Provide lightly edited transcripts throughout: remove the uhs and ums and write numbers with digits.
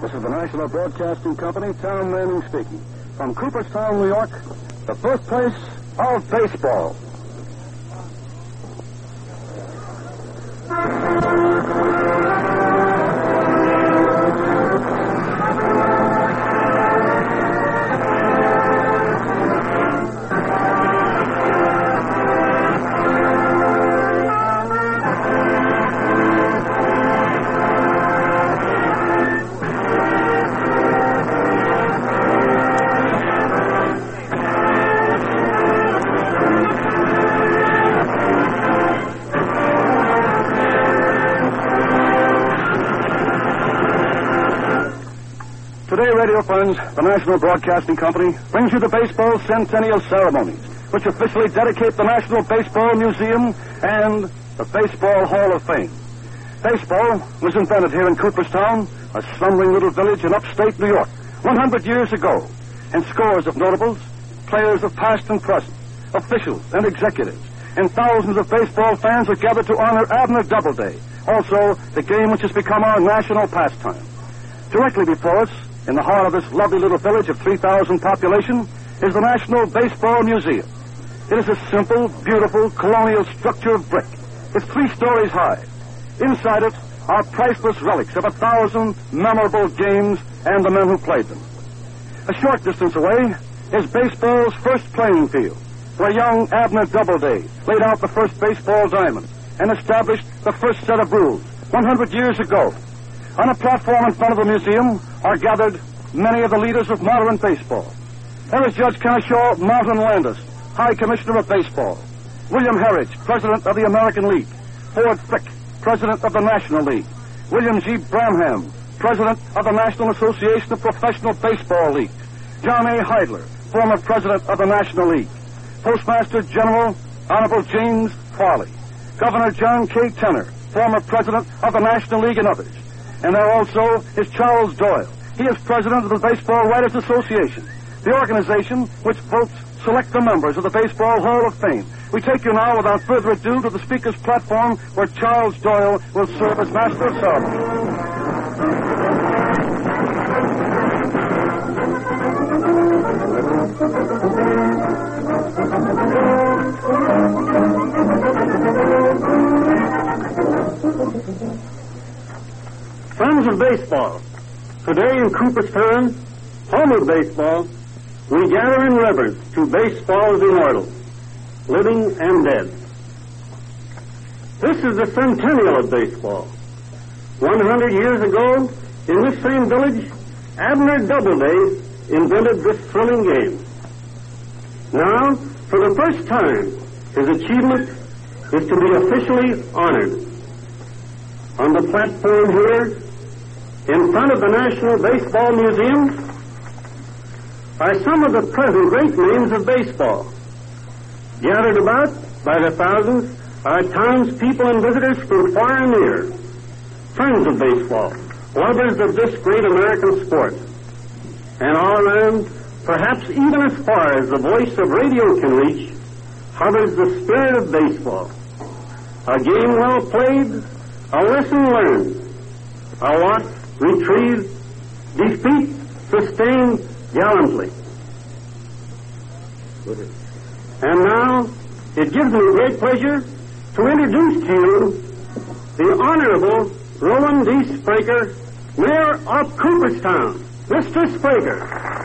This is the National Broadcasting Company, Tom Manning speaking. From Cooperstown, New York, the birthplace of baseball. Today, radio friends, the National Broadcasting Company brings you the baseball centennial ceremonies, which officially dedicate the National Baseball Museum and the Baseball Hall of Fame. Baseball was invented here in Cooperstown, a slumbering little village in upstate New York, 100 years ago, and scores of notables, players of past and present, officials and executives, and thousands of baseball fans are gathered to honor Abner Doubleday, also the game which has become our national pastime. Directly before us, in the heart of this lovely little village of 3,000 population, is the National Baseball Museum. It is a simple, beautiful, colonial structure of brick. It's 3 stories high. Inside it are priceless relics of 1,000 memorable games and the men who played them. A short distance away is baseball's first playing field, where young Abner Doubleday laid out the first baseball diamond and established the first set of rules 100 years ago. On a platform in front of the museum are gathered many of the leaders of modern baseball. There is Judge Keneshaw Martin Landis, High Commissioner of Baseball; William Herridge, President of the American League; Ford Frick, President of the National League; William G. Bramham, President of the National Association of Professional Baseball Leagues; John A. Heidler, former President of the National League; Postmaster General Honorable James Farley; Governor John K. Tenner, former President of the National League, and others. And there also is Charles Doyle. He is president of the Baseball Writers Association, the organization which votes select the members of the Baseball Hall of Fame. We take you now, without further ado, to the speaker's platform where Charles Doyle will serve as master of ceremony. Friends of baseball, today in Cooperstown, home of baseball, we gather in reverence to baseball's immortals, living and dead. This is the centennial of baseball. 100 years ago, in this same village, Abner Doubleday invented this thrilling game. Now, for the first time, his achievement is to be officially honored. On the platform here, in front of the National Baseball Museum, are some of the present great names of baseball. Gathered about by the thousands are townspeople and visitors from far and near, friends of baseball, lovers of this great American sport. And all around, perhaps even as far as the voice of radio can reach, hovers the spirit of baseball. A game well played, a lesson learned, a lot retrieved, defeat sustained gallantly. And now, it gives me great pleasure to introduce to you the Honorable Roland D. Spraker, Mayor of Cooperstown. Mr. Spraker.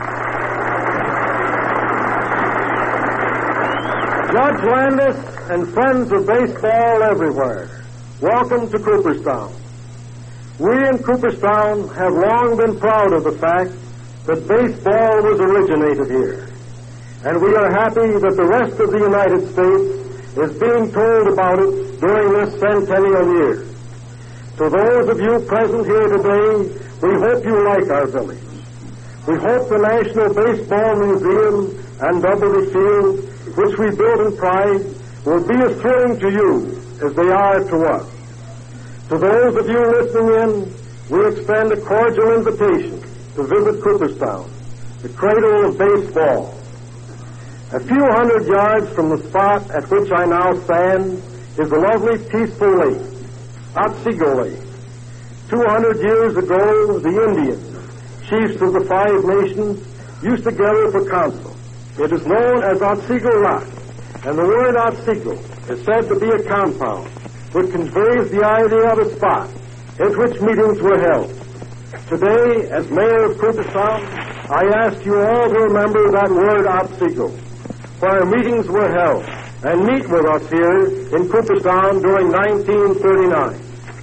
Judge Landis and friends of baseball everywhere, welcome to Cooperstown. We in Cooperstown have long been proud of the fact that baseball was originated here. And we are happy that the rest of the United States is being told about it during this centennial year. To those of you present here today, we hope you like our village. We hope the National Baseball Museum and Doubleday Field, which we build in pride, will be as thrilling to you as they are to us. To those of you listening in, we extend a cordial invitation to visit Cooperstown, the cradle of baseball. A few hundred yards from the spot at which I now stand is the lovely, peaceful lake, Otsego Lake. 200 years ago, the Indians chiefs of the 5 nations used to gather for council. It is known as Otsego Rock, and the word Otsego is said to be a compound which conveys the idea of a spot at which meetings were held. Today, as mayor of Cooperstown, I ask you all to remember that word Otsego, where meetings were held, and meet with us here in Cooperstown during 1939.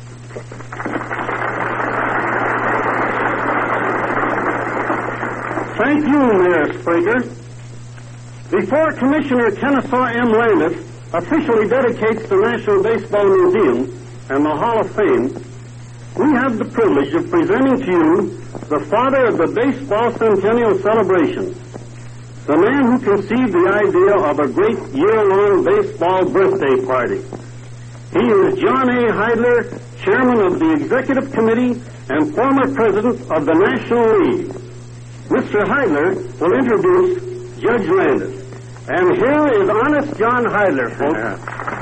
Thank you, Mayor Spraker. Before Commissioner Kennesaw M. Landis officially dedicates the National Baseball Museum and the Hall of Fame, we have the privilege of presenting to you the father of the Baseball Centennial Celebration, the man who conceived the idea of a great year-long baseball birthday party. He is John A. Heidler, chairman of the Executive Committee and former president of the National League. Mr. Heidler will introduce Judge Landis. And here is honest John Heidler, folks.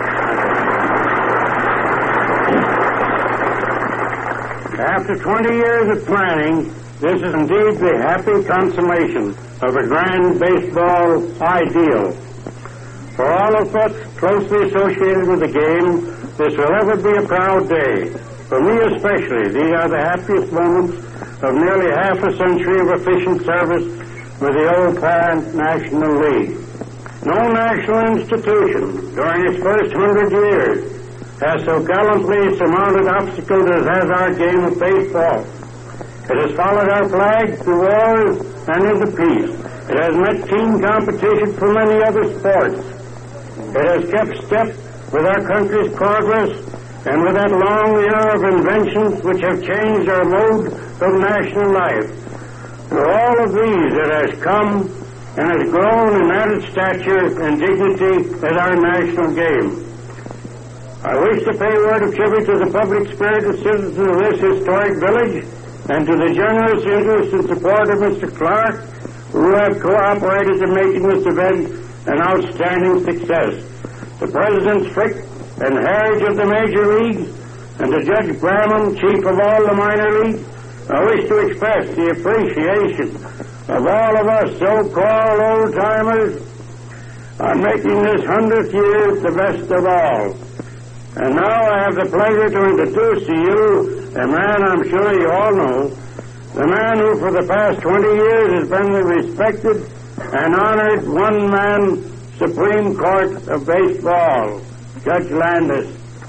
After 20 years of planning, this is indeed the happy consummation of a grand baseball ideal. For all of us closely associated with the game, this will ever be a proud day. For me especially, these are the happiest moments of nearly half a century of efficient service with the old parent National League. No national institution during its first 100 years has so gallantly surmounted obstacles as has our game of baseball. It has followed our flag through wars and into peace. It has met keen competition from many other sports. It has kept step with our country's progress and with that long era of inventions which have changed our mode of national life. Through all of these, it has come and has grown in added stature and dignity as our national game. I wish to pay a word of tribute to the public spirited citizens of this historic village and to the generous interest and support of Mr. Clark, who have cooperated in making this event an outstanding success. To Presidents Frick and Harridge of the major leagues, and to Judge Bramham, chief of all the minor leagues, I wish to express the appreciation of all of us so-called old-timers on making this 100th year the best of all. And now I have the pleasure to introduce to you a man I'm sure you all know, the man who for the past 20 years has been the respected and honored one-man Supreme Court of Baseball, Judge Landis.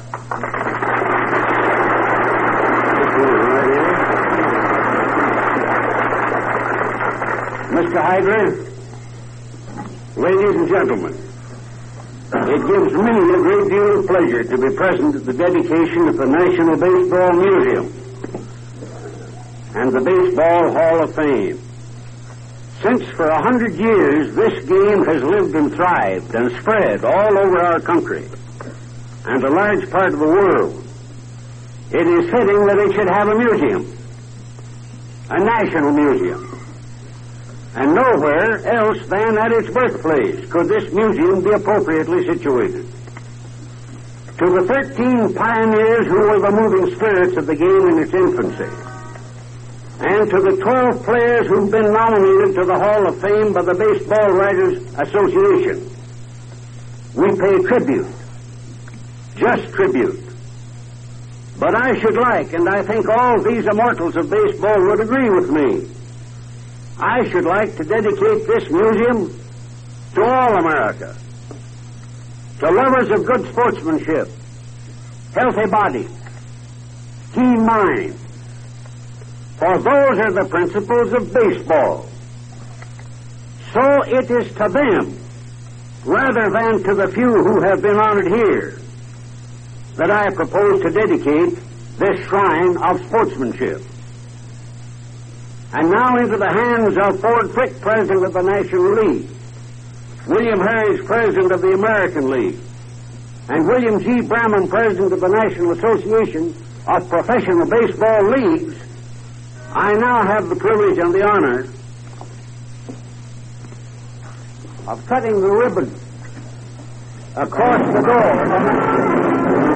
Mr. Heidler, ladies and gentlemen, it gives me a great deal of pleasure to be present at the dedication of the National Baseball Museum and the Baseball Hall of Fame. Since for 100 years this game has lived and thrived and spread all over our country and a large part of the world, it is fitting that it should have a museum, a national museum. And nowhere else than at its birthplace could this museum be appropriately situated. To the 13 pioneers who were the moving spirits of the game in its infancy, and to the 12 players who've been nominated to the Hall of Fame by the Baseball Writers Association, we pay tribute, just tribute. But I should like, and I think all these immortals of baseball would agree with me, I should like to dedicate this museum to all America, to lovers of good sportsmanship, healthy bodies, keen minds, for those are the principles of baseball. So it is to them, rather than to the few who have been honored here, that I propose to dedicate this shrine of sportsmanship. And now into the hands of Ford Frick, president of the National League, William Harris, president of the American League, and William G. Bramham, president of the National Association of Professional Baseball Leagues, I now have the privilege and the honor of cutting the ribbon across the door.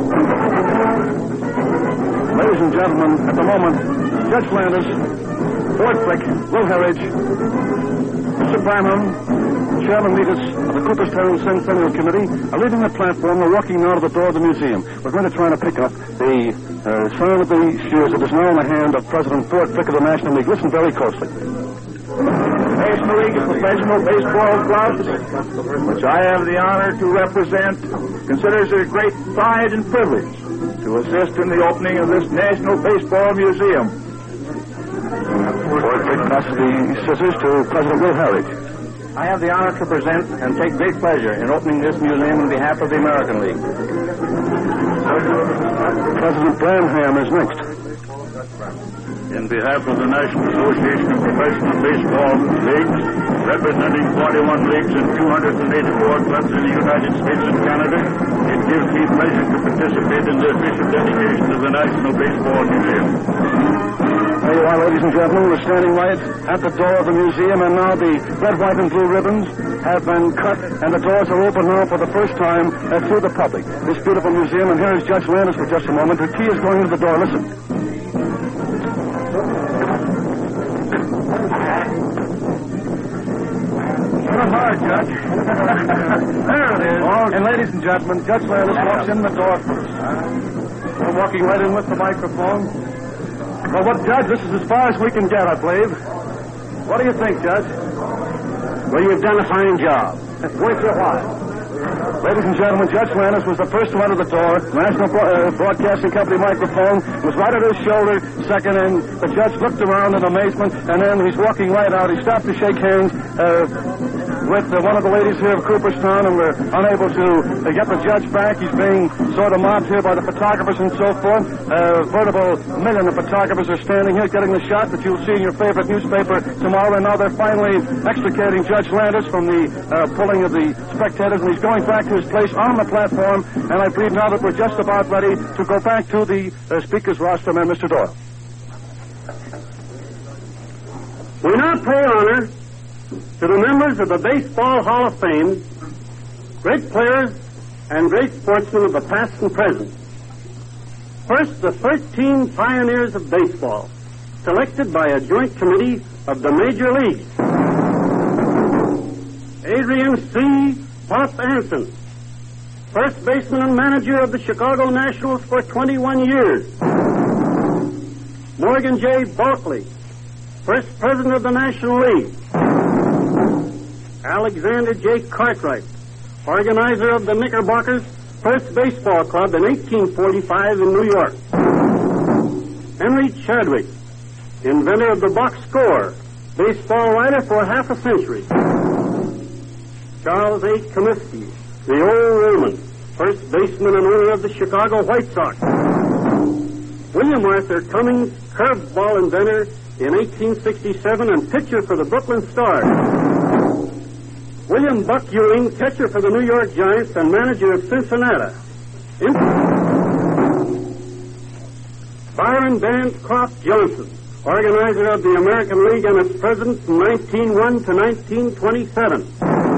Ladies and gentlemen, at the moment, Judge Landis Ford Frick, Will Herridge, Mr. Branham, Chairman Metis of the Cooperstown Centennial Committee are leaving the platform. They're walking now to the door of the museum. We're going to try to pick up the sound of the shears that is now in the hand of President Ford Frick of the National League. Listen very closely. National League of Professional Baseball Clubs, which I have the honor to represent, considers it a great pride and privilege to assist in the opening of this National Baseball Museum. Ford Frick passes the scissors to President Will Herridge. I have the honor to present and take great pleasure in opening this museum on behalf of the American League. President Branham is next. In behalf of the National Association of Professional Baseball Leagues, representing 41 leagues and 284 clubs in the United States and Canada, it gives me pleasure to participate in the official dedication of the National Baseball Museum. There you are, ladies and gentlemen. We're standing right at the door of the museum, and now the red, white, and blue ribbons have been cut, and the doors are open now for the first time through the public. This beautiful museum, and here is Judge Landis for just a moment. Her key is going to the door. Listen. Hard, Judge. There it is. And ladies and gentlemen, Judge Landis walks in the door first. We're walking right in with the microphone. Well, what, Judge? This is as far as we can get, I believe. What do you think, Judge? Well, you've done a fine job. Worth your while. Ladies and gentlemen, Judge Landis was the first to enter the door. National Broadcasting Company microphone was right at his shoulder, second in. The judge looked around in amazement, and then he's walking right out. He stopped to shake hands with one of the ladies here of Cooperstown, and we're unable to get the judge back. He's being sort of mobbed here by the photographers and so forth. A veritable million of photographers are standing here getting the shot that you'll see in your favorite newspaper tomorrow, and now they're finally extricating Judge Landis from the pulling of the spectators, and he's going back to his place on the platform, and I believe now that we're just about ready to go back to the speaker's rostrum and Mr. Doyle. We now pay honor to the members of the Baseball Hall of Fame, great players and great sportsmen of the past and present. First, the 13 pioneers of baseball, selected by a joint committee of the major leagues. Adrian C. Pop Anson, first baseman and manager of the Chicago Nationals for 21 years. Morgan J. Bulkley, first president of the National League. Alexander J. Cartwright, organizer of the Knickerbockers' first baseball club in 1845 in New York. Henry Chadwick, inventor of the box score, baseball writer for half a century. Charles A. Comiskey, the old Roman, first baseman and owner of the Chicago White Sox. William Arthur Cummings, curveball inventor in 1867 and pitcher for the Brooklyn Stars. William Buck Ewing, catcher for the New York Giants and manager of Cincinnati. Byron Bancroft Johnson, organizer of the American League and its president from 1901 to 1927.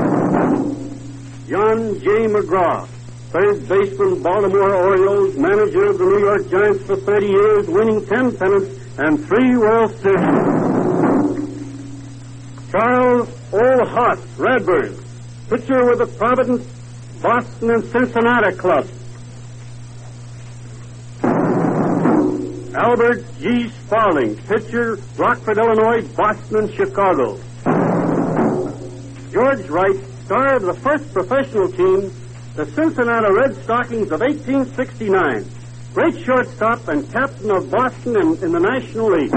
John J. McGraw, third baseman, Baltimore Orioles, manager of the New York Giants for 30 years, winning 10 pennants and 3 World Series. Charles O. Hart Radburn, pitcher with the Providence, Boston, and Cincinnati clubs. Albert G. Spaulding, pitcher, Rockford, Illinois, Boston, and Chicago. George Wright, star of the first professional team, the Cincinnati Red Stockings of 1869, great shortstop and captain of Boston in the National League.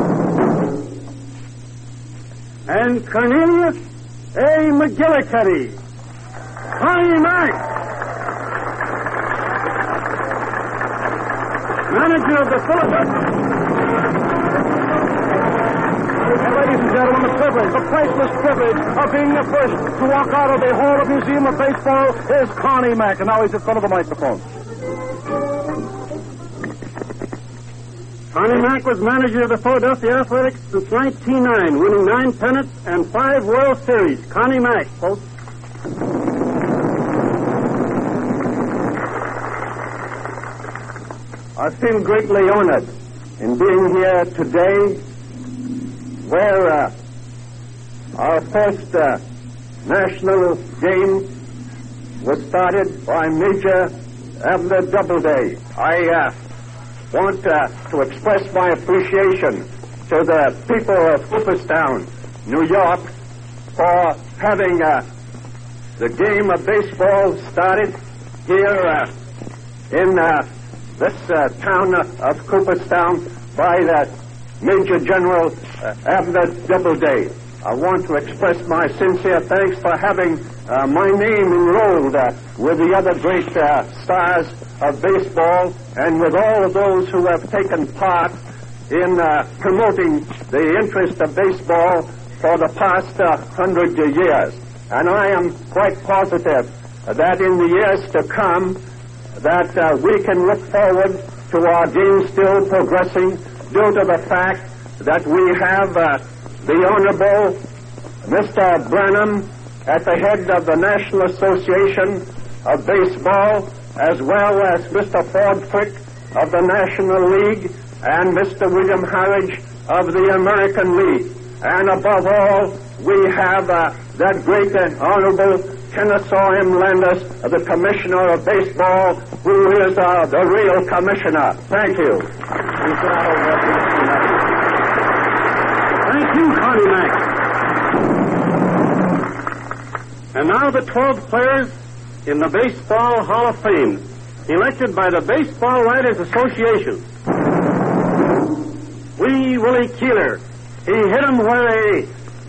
And Cornelius A. McGillicuddy, Connie Mack, manager of the Philadelphia. And ladies and gentlemen, the privilege, the priceless privilege of being the first to walk out of the Hall of Museum of Baseball is Connie Mack, and now he's in front of the microphone. Connie Mack was manager of the Philadelphia Athletics since 1909, winning 9 pennants and 5 World Series. Connie Mack, folks. I feel greatly honored in being here today where our first national game was started by Major Abner Doubleday. I want to express my appreciation to the people of Cooperstown, New York, for having the game of baseball started here in this town of Cooperstown by the Major General Abner Doubleday. I want to express my sincere thanks for having my name enrolled with the other great stars of baseball and with all of those who have taken part in promoting the interest of baseball for the past 100 years. And I am quite positive that in the years to come that we can look forward to our game still progressing due to the fact that we have the Honorable Mr. Branham at the head of the National Association of Baseball, as well as Mr. Ford Frick of the National League and Mr. William Harridge of the American League. And above all, we have that great and Honorable Kennesaw M. Landis, the Commissioner of Baseball, who is the real commissioner. Thank you. Thank you, Connie Mack. And now the 12 players in the Baseball Hall of Fame, elected by the Baseball Writers Association. Wee Willie Keeler. He hit 'em where they...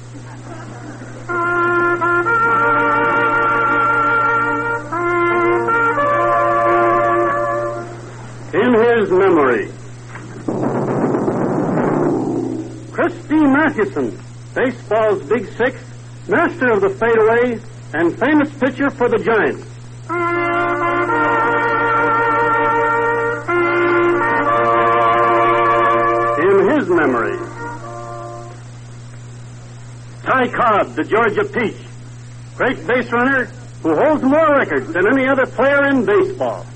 In his memory. Christy Mathewson, baseball's Big Six, master of the fadeaway, and famous pitcher for the Giants. In his memory. Ty Cobb, the Georgia Peach, great base runner who holds more records than any other player in baseball.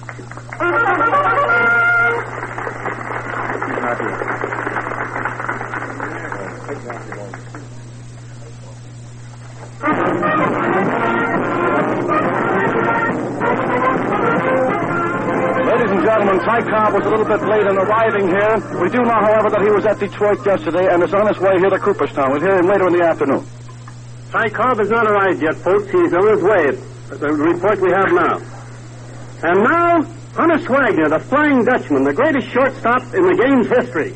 Ty Cobb was a little bit late in arriving here. We do know, however, that he was at Detroit yesterday and is on his way here to Cooperstown. We'll hear him later in the afternoon. Ty Cobb has not arrived yet, folks. He's on his way. The report we have now. And now, Honus Wagner, the Flying Dutchman, the greatest shortstop in the game's history.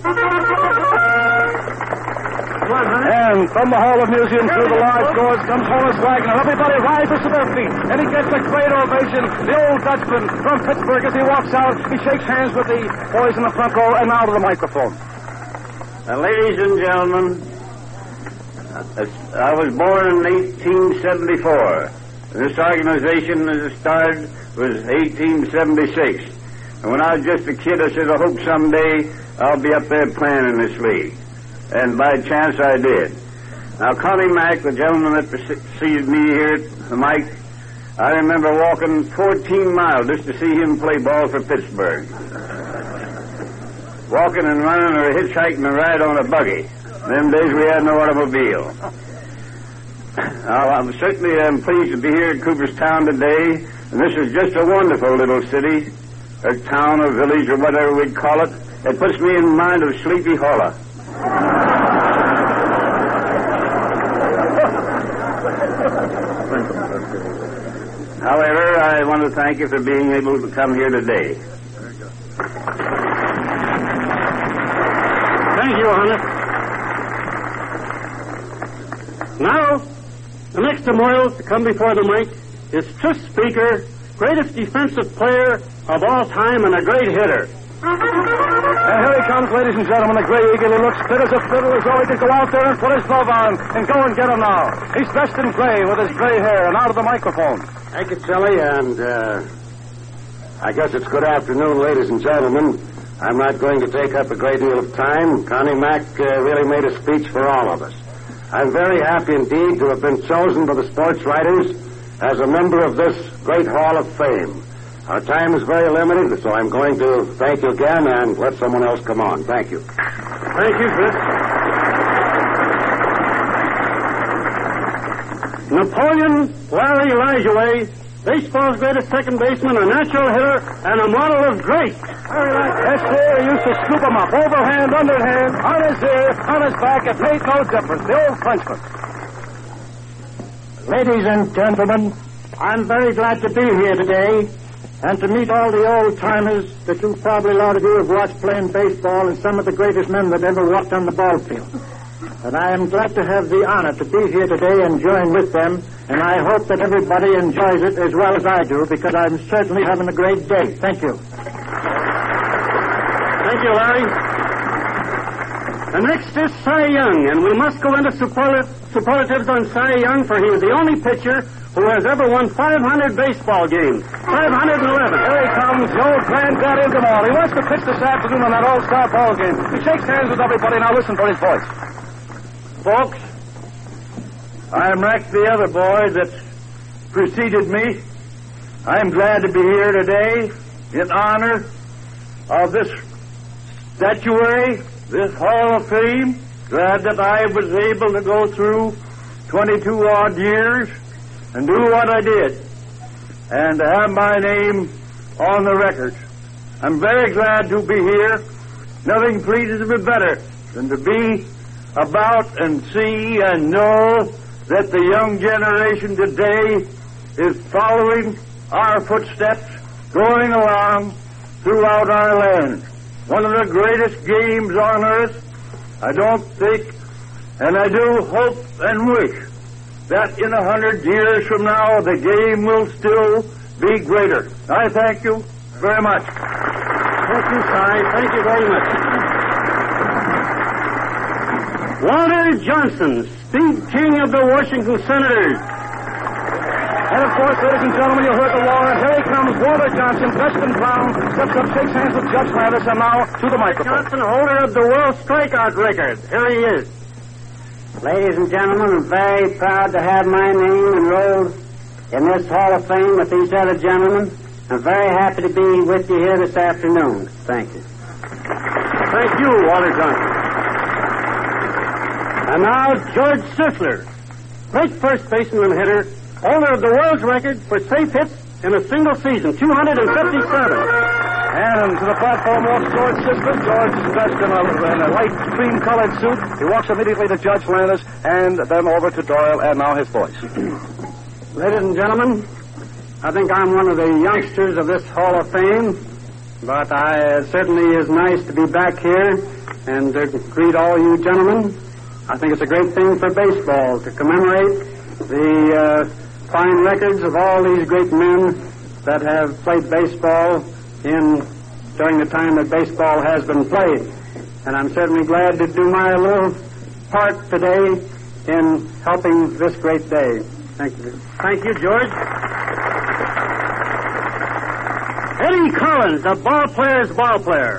And from the Hall of Museum through the large doors comes Honus Wagner. Everybody rises to their feet, and he gets a great ovation. The old Dutchman from Pittsburgh, as he walks out, he shakes hands with the boys in the front row and now to the microphone. Ladies and gentlemen, I was born in 1874. This organization, as it started, was 1876. And when I was just a kid, I said, I hope someday I'll be up there playing in this league. And by chance I did. Now, Connie Mack, the gentleman that preceded me here at the mic, I remember walking 14 miles just to see him play ball for Pittsburgh. Walking and running or hitchhiking and ride on a buggy. Them days we had no automobile. Now, I'm certainly pleased to be here at Cooperstown today, and this is just a wonderful little city, or town or village or whatever we'd call it. It puts me in mind of Sleepy Hollow. However, I want to thank you for being able to come here today. Thank you, Honus. Now, the next memorial to come before the mic is Tris Speaker, greatest defensive player of all time and a great hitter. And here he comes, ladies and gentlemen, the Gray Eagle. He looks fit as a fiddle, as though he could go out there and put his glove on and go and get him now. He's dressed in gray with his gray hair and out of the microphone. Thank you, Tilly, and I guess it's good afternoon, ladies and gentlemen. I'm not going to take up a great deal of time. Connie Mack really made a speech for all of us. I'm very happy indeed to have been chosen by the sports writers as a member of this great Hall of Fame. Our time is very limited, so I'm going to thank you again and let someone else come on. Thank you. Thank you, Chris. Napoleon Larry Lajoie, baseball's greatest second baseman, a natural hitter, and a model of grace. Yes, sir. He used to scoop him up, overhand, underhand, on his ear, on his back. It made no difference. The old Frenchman. Ladies and gentlemen, I'm very glad to be here today and to meet all the old-timers that you probably, a lot of you, have watched playing baseball and some of the greatest men that ever walked on the ball field. And I am glad to have the honor to be here today and join with them, and I hope that everybody enjoys it as well as I do, because I'm certainly having a great day. Thank you. Thank you, Larry. The next is Cy Young, and we must go into superlatives on Cy Young, for he is the only pitcher who has ever won 500 baseball games. 511. Here he comes, the old granddaddy of them all. He wants to pitch this afternoon on that all-star ball game. He shakes hands with everybody. Now listen for his voice. Folks, I'm like the other boy that preceded me. I'm glad to be here today in honor of this statuary, this Hall of Fame. Glad that I was able to go through 22-odd years and do what I did and to have my name on the record. I'm very glad to be here. Nothing pleases me better than to be about and see and know that the young generation today is following our footsteps, going along throughout our land. One of the greatest games on earth. I don't think, and I do hope and wish, that in 100 years from now the game will still be greater. I thank you very much. Thank you, Cy. Thank you very much. Walter Johnson, speed king of the Washington Senators. And of course, ladies and gentlemen, you heard the wall, and here he comes, Walter Johnson, dressed in brown, steps up, shakes hands with Judge Landis, and now to the microphone. Johnson, holder of the world strikeout record. Here he is. Ladies and gentlemen, I'm very proud to have my name enrolled in this Hall of Fame with these other gentlemen. I'm very happy to be with you here this afternoon. Thank you. Thank you, Walter Johnson. And now, George Sisler, great first baseman and hitter, holder of the world's record for safe hits in a single season, 257. And to the platform walks George Sisler. George is dressed in a light cream-colored suit. He walks immediately to Judge Landis and then over to Doyle, and now his voice. Ladies and gentlemen, I think I'm one of the youngsters of this Hall of Fame, but it certainly is nice to be back here and to greet all you gentlemen. I think it's a great thing for baseball to commemorate the fine records of all these great men that have played baseball during the time that baseball has been played. And I'm certainly glad to do my little part today in helping this great day. Thank you. Thank you, George. Eddie Collins, the ball player's ball player.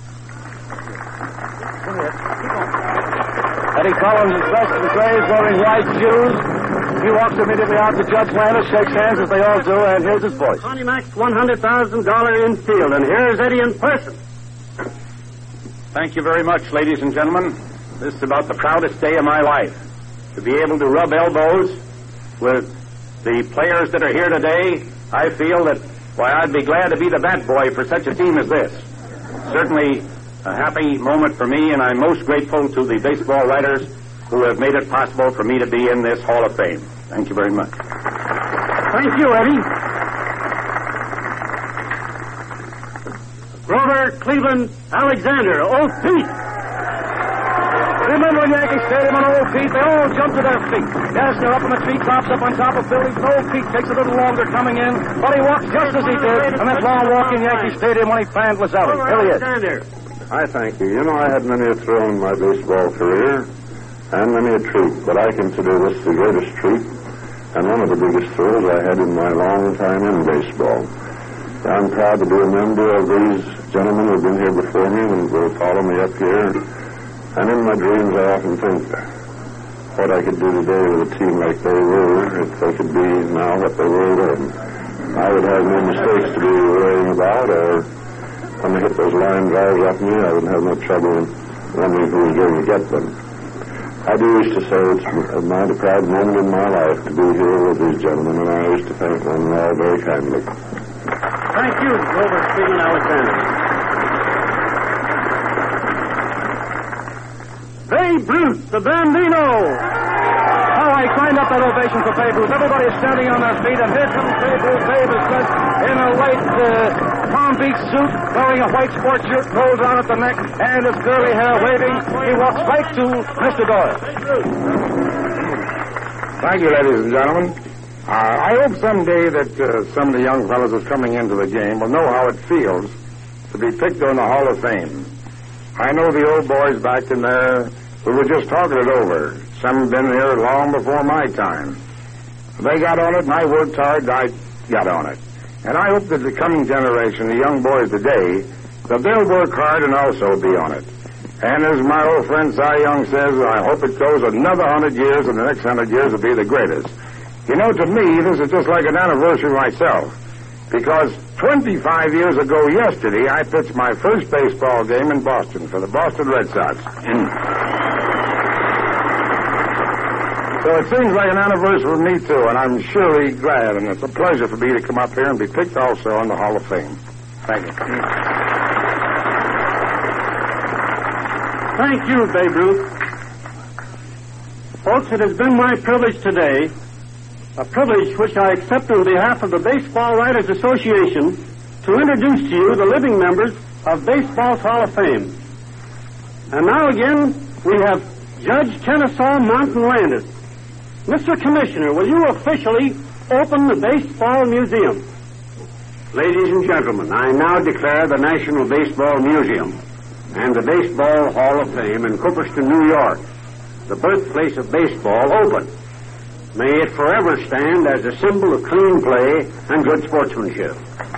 Eddie Collins is dressed in gray, wearing white shoes. He walks immediately out to Judge Landis, shakes hands as they all do, and here's his voice. Connie Mack's $100,000 infield, and here's Eddie in person. Thank you very much, ladies and gentlemen. This is about the proudest day of my life. To be able to rub elbows with the players that are here today, I feel that, I'd be glad to be the bat boy for such a team as this. Certainly a happy moment for me, and I'm most grateful to the baseball writers who have made it possible for me to be in this Hall of Fame. Thank you very much. Thank you, Eddie. Grover Cleveland Alexander, Old Pete. Remember in Yankee Stadium on Old Pete, they all jump to their feet. Yes, they're up in the treetops, up on top of buildings. Old Pete takes a little longer coming in, but he walks just as he did on that long walk in Yankee Stadium when he fanned Lazzelli. Here he is. I thank you. You know, I had many a thrill in my baseball career and many a treat, but I consider this the greatest treat and one of the biggest thrills I had in my long time in baseball. I'm proud to be a member of these gentlemen who have been here before me and will follow me up here. And in my dreams, I often think what I could do today with a team like they were, if they could be now what they were then. I would have no mistakes to be worrying about, or when they hit those line drives off me, I would have no trouble wondering who was going to get them. I do wish to say it's a mighty proud moment in my life to be here with these gentlemen, and I wish to thank them all very kindly. Thank you, Grover Stephen Alexander. Babe Ruth, the Bambino. All right, grind up that ovation for Babe Ruth. Everybody's standing on their feet, and here comes Babe Ruth. Babe is dressed in a white Palm Beach suit, wearing a white sports shirt rolled down at the neck, and his curly hair waving. He walks right to Mr. Doyle. Thank you, ladies and gentlemen. I hope someday that some of the young fellows that's coming into the game will know how it feels to be picked on the Hall of Fame. I know the old boys back in there, we were just talking it over. Some have been here long before my time. They got on it, and I worked hard, I got on it. And I hope that the coming generation, the young boys today, that they'll work hard and also be on it. And as my old friend Cy Young says, I hope it goes another 100 years, and the next 100 years will be the greatest. You know, to me, this is just like an anniversary myself. Because 25 years ago yesterday, I pitched my first baseball game in Boston for the Boston Red Sox. So it seems like an anniversary for me, too, and I'm surely glad, and it's a pleasure for me to come up here and be picked also on the Hall of Fame. Thank you. Thank you, Babe Ruth. Folks, it has been my privilege today, a privilege which I accept on behalf of the Baseball Writers Association, to introduce to you the living members of Baseball's Hall of Fame. And now again, we have Judge Kennesaw Mountain Landis. Mr. Commissioner, will you officially open the Baseball Museum? Ladies and gentlemen, I now declare the National Baseball Museum and the Baseball Hall of Fame in Cooperstown, New York, the birthplace of baseball, open. May it forever stand as a symbol of clean play and good sportsmanship.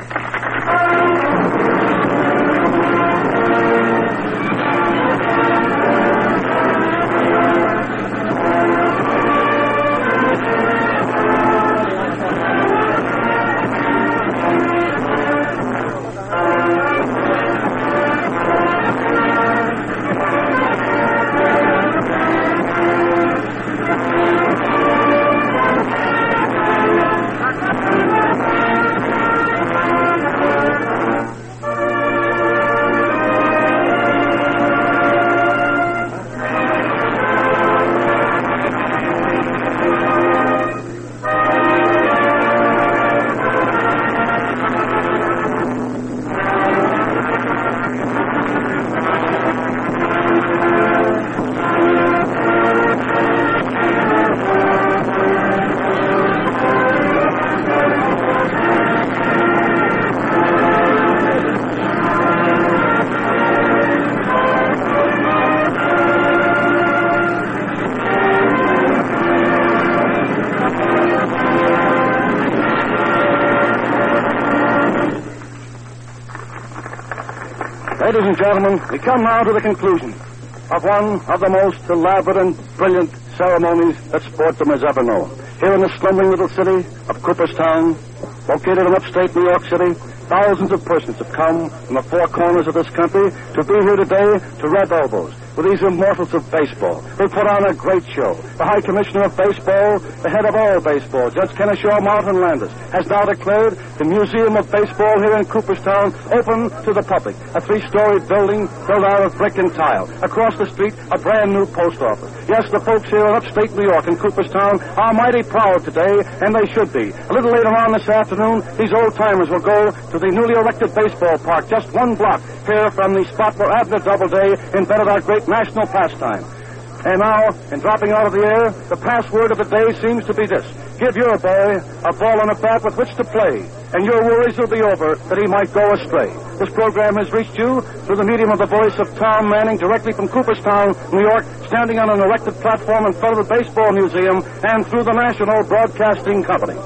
Ladies and gentlemen, we come now to the conclusion of one of the most elaborate and brilliant ceremonies that sportsman has ever known. Here in the slumbering little city of Cooperstown, located in upstate New York City, thousands of persons have come from the four corners of this country to be here today to rub elbows with these immortals of baseball who put on a great show. The High Commissioner of Baseball, the head of all baseball, Judge Kennesaw Mountain Landis, has now declared the Museum of Baseball here in Cooperstown open to the public. A three-story building built out of brick and tile. Across the street, a brand-new post office. Yes, the folks here in upstate New York in Cooperstown are mighty proud today, and they should be. A little later on this afternoon, these old-timers will go to the newly erected baseball park just one block here from the spot where Abner Doubleday invented our great national pastime. And now, in dropping out of the air, the password of the day seems to be this: give your boy a ball and a bat with which to play, and your worries will be over that he might go astray. This program has reached you through the medium of the voice of Tom Manning, directly from Cooperstown, New York, standing on an erected platform in front of the Baseball Museum, and through the National Broadcasting Company.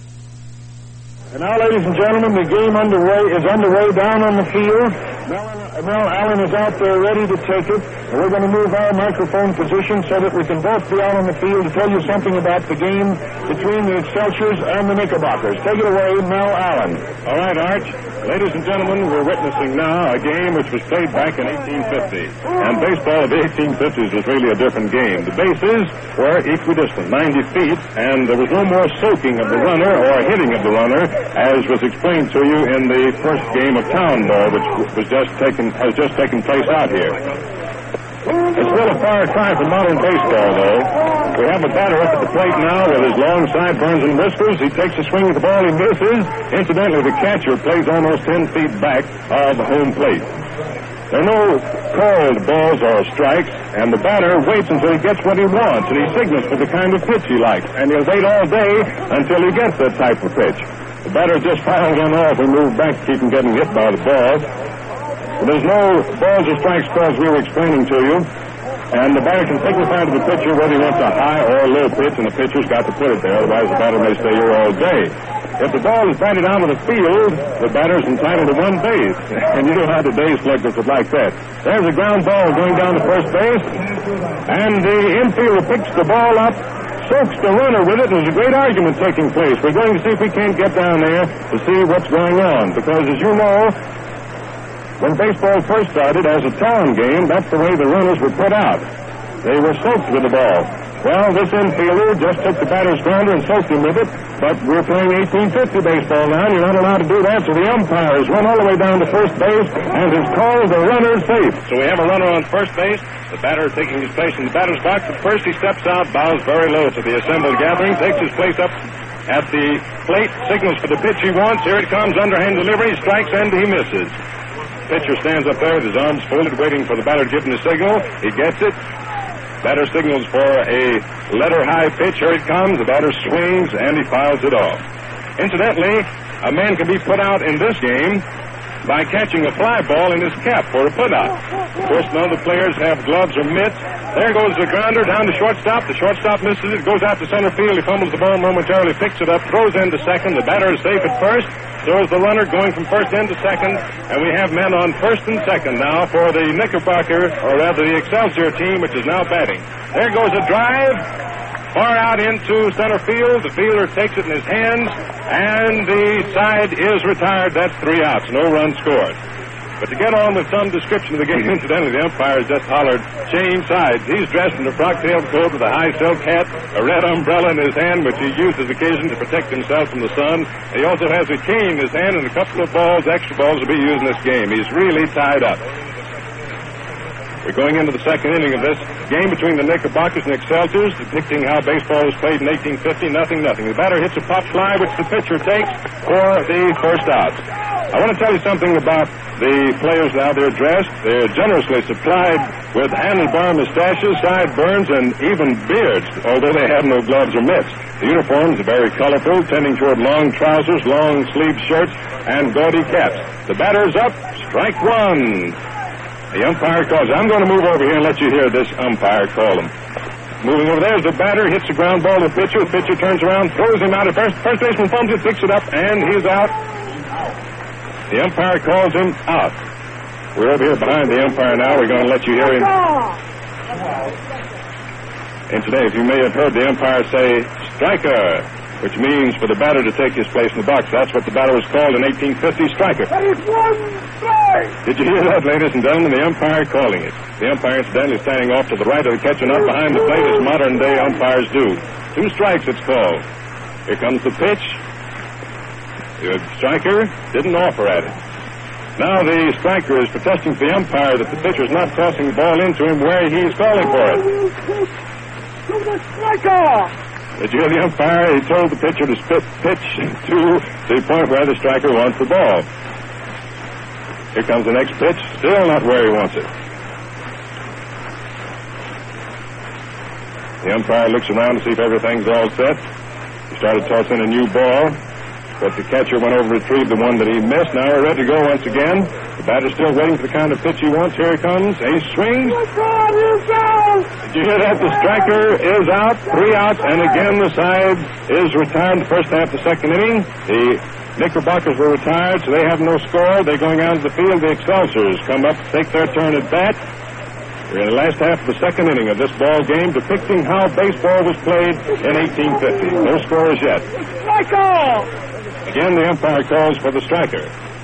And now, ladies and gentlemen, the game is underway down on the field. Mel Allen is out there ready to take it, and we're going to move our microphone position so that we can both be out on the field to tell you something about the game between the Excelsiors and the Knickerbockers. Take it away, Mel Allen. All right, Arch. Ladies and gentlemen, we're witnessing now a game which was played back in 1850. And baseball of the 1850s was really a different game. The bases were equidistant, 90 feet, and there was no more soaking of the runner or hitting of the runner, as was explained to you in the first game of town ball, which has just taken place out here. It's still a far cry from modern baseball, though. We have a batter up at the plate now with his long sideburns and whiskers. He takes a swing at the ball. He misses. Incidentally, the catcher plays almost 10 feet back of home plate. There are no called balls or strikes, and the batter waits until he gets what he wants, and he signals for the kind of pitch he likes, and he'll wait all day until he gets that type of pitch. The batter just files one off and moves back to keep him getting hit by the ball. There's no balls or strikes calls we were explaining to you, and the batter can signify to the pitcher whether he wants a high or a low pitch, and the pitcher's got to put it there, otherwise the batter may stay here all day. If the ball is batted out of the field, the batter's entitled to one base, and you know how today's sluggers would like that. There's a ground ball going down to first base, and the infielder picks the ball up, soaks the runner with it, and there's a great argument taking place. We're going to see if we can't get down there to see what's going on, because as you know, when baseball first started as a town game, that's the way the runners were put out. They were soaked with the ball. Well, this infielder just took the batter's grounder and soaked him with it, but we're playing 1850 baseball now, and you're not allowed to do that, so the umpire has run all the way down to first base and has called the runner safe. So we have a runner on first base, the batter taking his place in the batter's box. At first he steps out, bows very low to the assembled gathering, takes his place up at the plate, signals for the pitch he wants. Here it comes, underhand delivery, strikes, and he misses. Pitcher stands up there with his arms folded, waiting for the batter to give him the signal. He gets it. Batter signals for a letter-high pitch. Here it comes. The batter swings, and he fouls it off. Incidentally, a man can be put out in this game by catching a fly ball in his cap for a put-out. Of course, none of the players have gloves or mitts. There goes the grounder down to shortstop. The shortstop misses it, goes out to center field. He fumbles the ball momentarily, picks it up, throws into second. The batter is safe at first. So is the runner going from first into second. And we have men on first and second now for the Knickerbocker, or rather the Excelsior team, which is now batting. There goes a drive. Far out into center field. The fielder takes it in his hands, and the side is retired. That's 3 outs. No run scored. But to get on with some description of the game, incidentally, the umpire has just hollered, change sides. He's dressed in a frock-tailed coat with a high silk hat, a red umbrella in his hand, which he uses occasionally to protect himself from the sun. He also has a cane in his hand and a couple of balls, extra balls, to be used in this game. He's really tied up. We're going into the second inning of this game between the Knickerbockers and Excelsiors, depicting how baseball was played in 1850, 0-0. The batter hits a pop fly, which the pitcher takes for the first out. I want to tell you something about the players now. They're dressed. They're generously supplied with handlebar mustaches, sideburns, and even beards, although they have no gloves or mitts. The uniforms are very colorful, tending toward long trousers, long-sleeved shirts, and gaudy caps. The batter's up, strike one. The umpire calls. I'm going to move over here and let you hear this umpire call him. Moving over there, the batter hits the ground ball to the pitcher. The pitcher turns around, throws him out at first. First baseman fumbles it, picks it up, and he's out. The umpire calls him out. We're over here behind the umpire now. We're going to let you hear him. And today, if you may have heard the umpire say, striker, which means for the batter to take his place in the box. That's what the batter was called in 1850, striker. That is one strike! Did you hear that, ladies and gentlemen? The umpire calling it. The umpire, incidentally, standing off to the right of the catcher, not behind the plate, as modern-day umpires do. 2 strikes, it's called. Here comes the pitch. The striker didn't offer at it. Now the striker is protesting to the umpire that the pitcher's not tossing the ball into him where he's calling for it. To the striker! Did you hear the umpire? He told the pitcher to pitch to the point where the striker wants the ball. Here comes the next pitch. Still not where he wants it. The umpire looks around to see if everything's all set. He started tossing a new ball, but the catcher went over to retrieve the one that he missed. Now we're ready to go once again. The batter's still waiting for the kind of pitch he wants. Here he comes. He swings. Oh, my God, he's out! Did you hear that? The striker is out. 3 outs, and again the side is retired. The first half of the second inning. The Knickerbockers were retired, so they have no score. They're going out of the field. The Excelsiors come up to take their turn at bat. We're in the last half of the second inning of this ball game, depicting how baseball was played in 1850. No score as yet. Again, the umpire calls for the striker.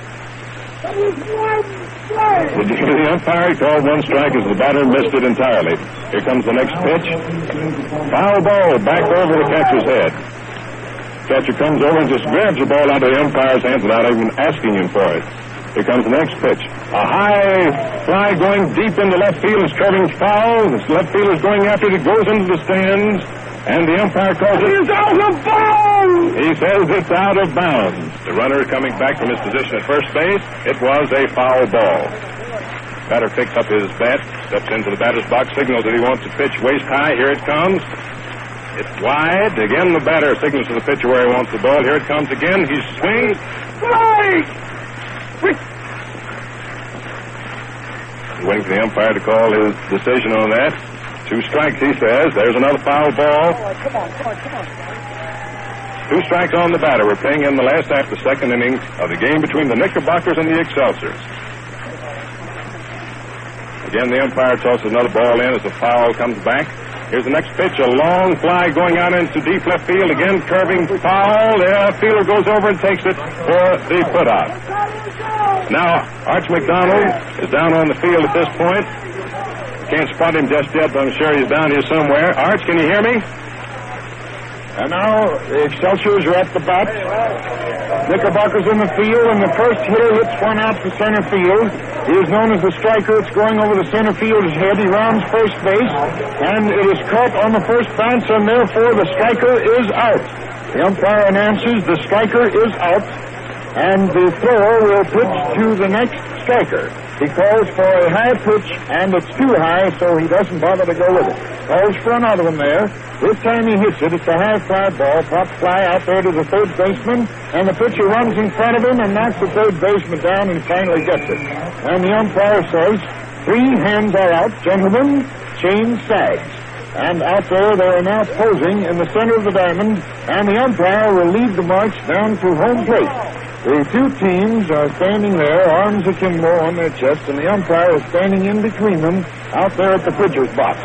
The umpire called one strike as the batter missed it entirely. Here comes the next pitch. Foul ball back over the catcher's head. Catcher comes over and just grabs the ball out of the umpire's hands without even asking him for it. Here comes the next pitch. A high fly going deep into left field is curving foul. The left fielder's going after it. It goes into the stands. And the umpire calls it... It's out of bounds! He says it's out of bounds. The runner coming back from his position at first base. It was a foul ball. Batter picks up his bat, steps into the batter's box, signals that he wants to pitch waist high. Here it comes. It's wide. Again, the batter signals to the pitcher where he wants the ball. Here it comes again. He swings. Strike! Waiting for the umpire to call his decision on that. 2 strikes, he says. There's another foul ball. Come on. 2 strikes on the batter. We're playing in the last half of the second inning of the game between the Knickerbockers and the Excelsiors. Again, the umpire tosses another ball in as the foul comes back. Here's the next pitch, a long fly going out into deep left field. Again, curving foul. The fielder goes over and takes it for the putout. Now, Arch McDonald is down on the field at this point. Can't spot him just yet, but I'm sure he's down here somewhere. Arch, can you hear me? And now the Excelsiors are at the bat. Knickerbockers in the field, and the first hitter hits one out to center field. He is known as the striker. It's going over the center fielder's head. He rounds first base, and it is caught on the first bounce, and therefore the striker is out. The umpire announces the striker is out, and the thrower will pitch to the next striker. He calls for a high pitch, and it's too high, so he doesn't bother to go with it. Calls for another one there. This time he hits it. It's a high fly ball. Pops fly out there to the third baseman, and the pitcher runs in front of him and knocks the third baseman down and finally gets it. And the umpire says, 3 hands are out, gentlemen. Chain sags. And out there they are now posing in the center of the diamond, and the umpire will lead the march down to home plate. The 2 teams are standing there, arms akimbo on their chests, and the umpire is standing in between them out there at the pitcher's box.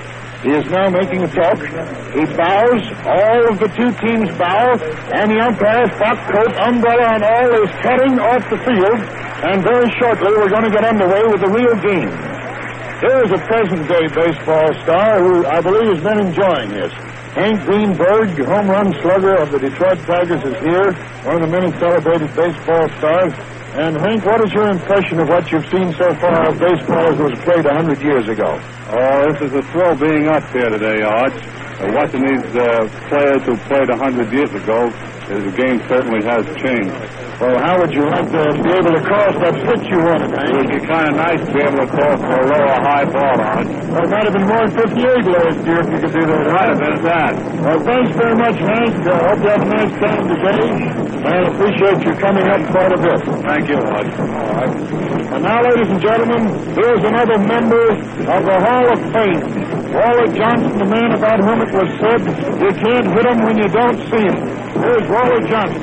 He is now making a talk. He bows. All of the 2 teams bow, and the umpire's frock coat, umbrella, and all is heading off the field, and very shortly we're going to get underway with the real game. Here is a present-day baseball star who I believe has been enjoying this. Hank Greenberg, home run slugger of the Detroit Tigers, is here, one of the many celebrated baseball stars. And, Hank, what is your impression of what you've seen so far of baseball as was played 100 years ago? Oh, this is a thrill being up here today, Arch. Watching these players who played 100 years ago, the game certainly has changed. Well, how would you like to be able to cross that pitch you wanted, Hank? It would be kind of nice to be able to cross for a low or high ball, Arch. Well, it might have been more than 58 last year if you could do that. It might have been that. Well, thanks very much, Hank. Hope you have a nice time today. I appreciate you coming up quite a bit. Thank you, Arch. All right. And now, ladies and gentlemen, here's another member of the Hall of Fame. Wally Johnson, the man about whom it was said, you can't hit him when you don't see him. Here's Wally Johnson.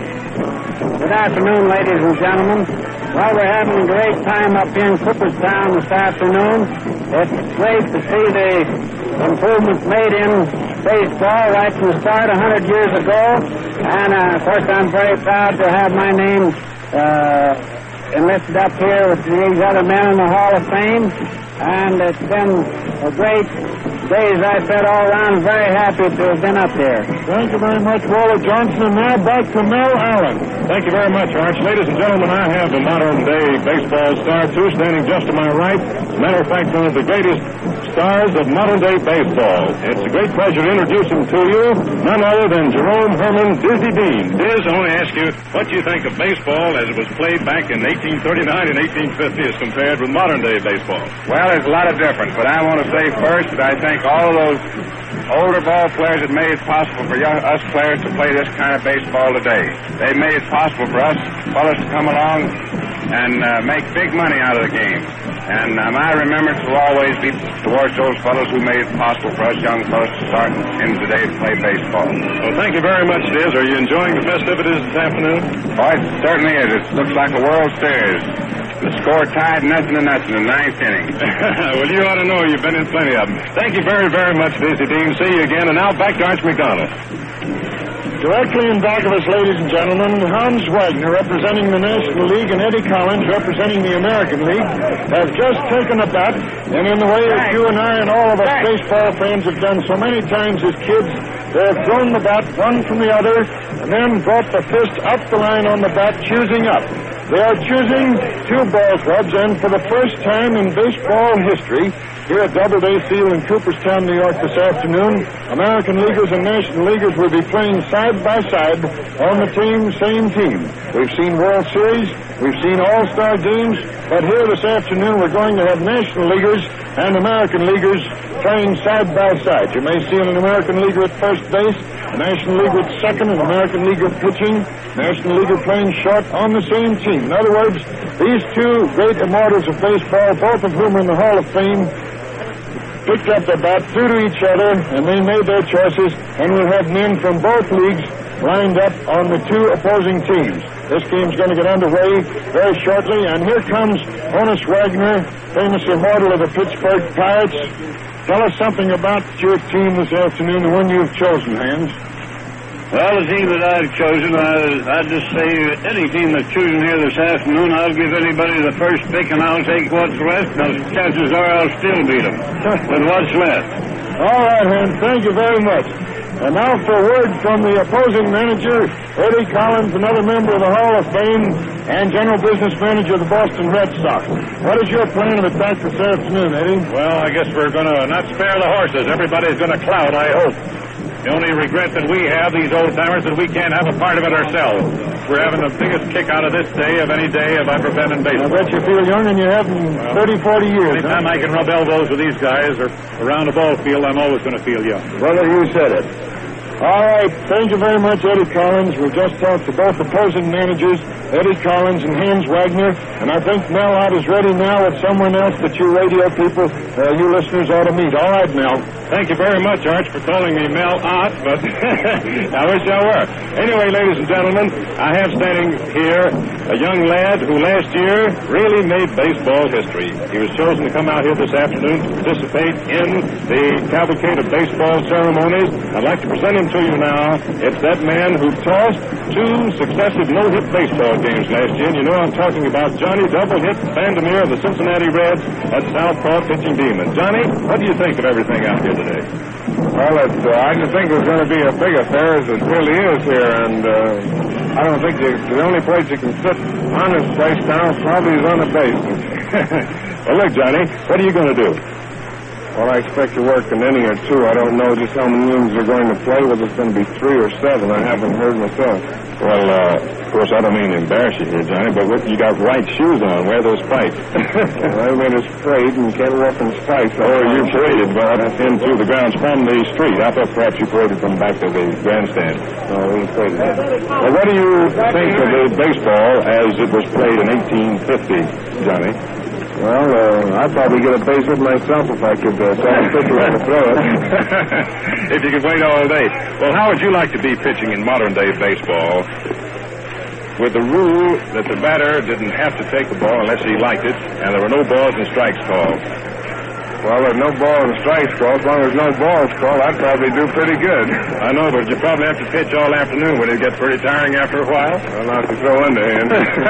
Good afternoon, ladies and gentlemen. Well, we're having a great time up here in Cooperstown this afternoon. It's great to see the improvements made in baseball right from the start 100 years ago. And, of course, I'm very proud to have my name enlisted up here with these other men in the Hall of Fame. And it's been a great day, as I said, all around. Very happy to have been up here. Thank you very much, Wally Johnson. And now back to Mel Allen. Thank you very much, Arch. Ladies and gentlemen, I have a modern-day baseball star, too, standing just to my right. As a matter of fact, one of the greatest stars of modern-day baseball. It's a great pleasure to introduce him to you, none other than Jerome Herman Dizzy Dean. Diz, I want to ask you, what do you think of baseball as it was played back in 1839 and 1850 as compared with modern-day baseball? Well, Well, there's a lot of difference, but I want to say first that I thank all of those older ball players that made it possible for us players to play this kind of baseball today. They made it possible for us fellas to come along and make big money out of the game. And my remembrance will always be towards those fellows who made it possible for us young fellows to start in today to play baseball. Well, thank you very much, Diz. Are you enjoying the festivities this afternoon? Oh, it certainly is. It looks like a World Series. The score tied 0-0 in the ninth inning. Well, you ought to know. You've been in plenty of them. Thank you very, very much, Dizzy Dean. See you again. And now back to Arch McDonald. Directly in back of us, ladies and gentlemen, Hans Wagner, representing the National League, and Eddie Collins, representing the American League, have just taken a bat, and in the way that you and I and all of us baseball fans have done so many times as kids, they have thrown the bat one from the other, and then brought the fist up the line on the bat, choosing up. They are choosing two ball clubs, and for the first time in baseball history, here at Doubleday Field in Cooperstown, New York this afternoon, American Leaguers and National Leaguers will be playing side by side on the same team. We've seen World Series, we've seen All-Star games, but here this afternoon we're going to have National Leaguers and American Leaguers playing side by side. You may see an American Leaguer at first base, a National Leaguer at second, an American Leaguer pitching, National Leaguer playing short on the same team. In other words, these two great immortals of baseball, both of whom are in the Hall of Fame, picked up the bat, threw to each other, and they made their choices, and we'll have men from both leagues lined up on the two opposing teams. This game's going to get underway very shortly, and here comes Honus Wagner, famous immortal of the Pittsburgh Pirates. Tell us something about your team this afternoon, the one you've chosen, Hans. Well, the team that I've chosen, I'd just say any team that's chosen here this afternoon, I'll give anybody the first pick and I'll take what's left, because chances are I'll still beat them with what's left. All right, Hans, thank you very much. And now for word from the opposing manager, Eddie Collins, another member of the Hall of Fame and general business manager of the Boston Red Sox. What is your plan of attack this afternoon, Eddie? Well, I guess we're going to not spare the horses. Everybody's going to clout, I hope. The only regret that we have, these old-timers, that we can't have a part of it ourselves. We're having the biggest kick out of this day of any day I've ever been in baseball. I bet you feel young and you haven't 30, 40 years. Anytime I can rub elbows with these guys or around the ball field, I'm always going to feel young. Brother, you said it. All right, thank you very much, Eddie Collins. We've just talked to both opposing managers, Eddie Collins and Hans Wagner, and I think Mel Ott is ready now with someone else that you radio people, you listeners ought to meet. All right, Mel. Thank you very much, Arch, for calling me Mel Ott, but I wish I were. Anyway, ladies and gentlemen, I have standing here a young lad who last year really made baseball history. He was chosen to come out here this afternoon to participate in the cavalcade of baseball ceremonies. I'd like to present him to you now. It's that man who tossed two successive no-hit baseball games last year, and you know I'm talking about Johnny Double-Hit Vandermeer of the Cincinnati Reds at Southpaw Pitching Demon. Johnny, what do you think of everything out here today? Well, I just think it's going to be a big affair, as it really is here, and I don't think the only place you can sit on this place now probably is on the base. Well, look, Johnny, what are you going to do? Well, I expect to work an inning or two. I don't know just how many innings they're going to play, whether it's going to be 3 or 7. I haven't heard myself. Well, of course, I don't mean to embarrass you here, Johnny, but you got right shoes on. Wear those spikes. Well, I made us parade and can't walk in spikes. Oh, you paraded into the grounds from the street. I thought perhaps you paraded from back to the grandstand. No, we paraded. Well, what do you think of the baseball as it was played in 1850, Johnny? Well, I'd probably get a base hit myself if I could tell a pitcher how to throw it. If you could wait all day. Well, how would you like to be pitching in modern-day baseball with the rule that the batter didn't have to take the ball unless he liked it, and there were no balls and strikes called? Well, there's no balls and strikes called. As long as no balls called, I'd probably do pretty good. I know, but you probably have to pitch all afternoon. Would it get pretty tiring after a while? Well, not to throw underhand.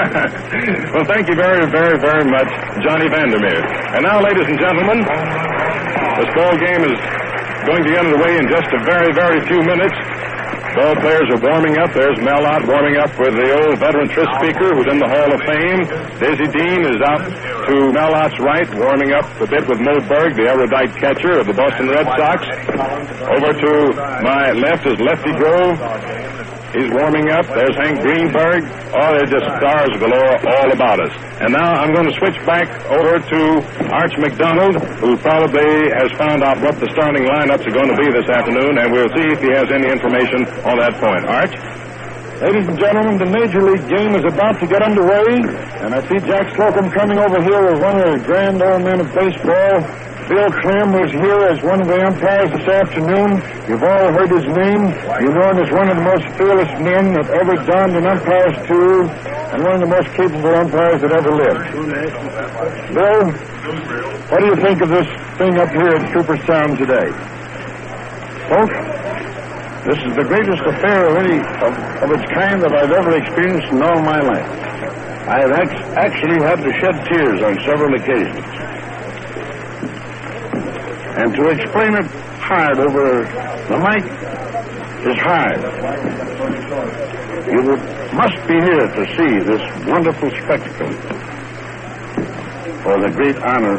Well, thank you very, very, very much, Johnny Vandermeer. And now, ladies and gentlemen, this ball game is going to get underway in just a very, very few minutes. Ball players are warming up. There's Mel Ott warming up with the old veteran Tris Speaker, who's in the Hall of Fame. Dizzy Dean is out to Mel Ott's right, warming up a bit with Mo Berg, the erudite catcher of the Boston Red Sox. Over to my left is Lefty Grove. He's warming up. There's Hank Greenberg. Oh, they're just stars galore all about us. And now I'm going to switch back over to Arch McDonald, who probably has found out what the starting lineups are going to be this afternoon, and we'll see if he has any information on that point. Arch? Ladies and gentlemen, the Major League game is about to get underway, and I see Jack Slocum coming over here with one of the grand old men of baseball. Bill Clem was here as one of the umpires this afternoon. You've all heard his name. You know him as one of the most fearless men that ever donned an umpire's tool, and one of the most capable umpires that ever lived. Bill, what do you think of this thing up here at Cooperstown today? Folks, this is the greatest affair of its kind that I've ever experienced in all my life. I have actually had to shed tears on several occasions. And to explain it hard over the mic is hard. You must be here to see this wonderful spectacle for the great honor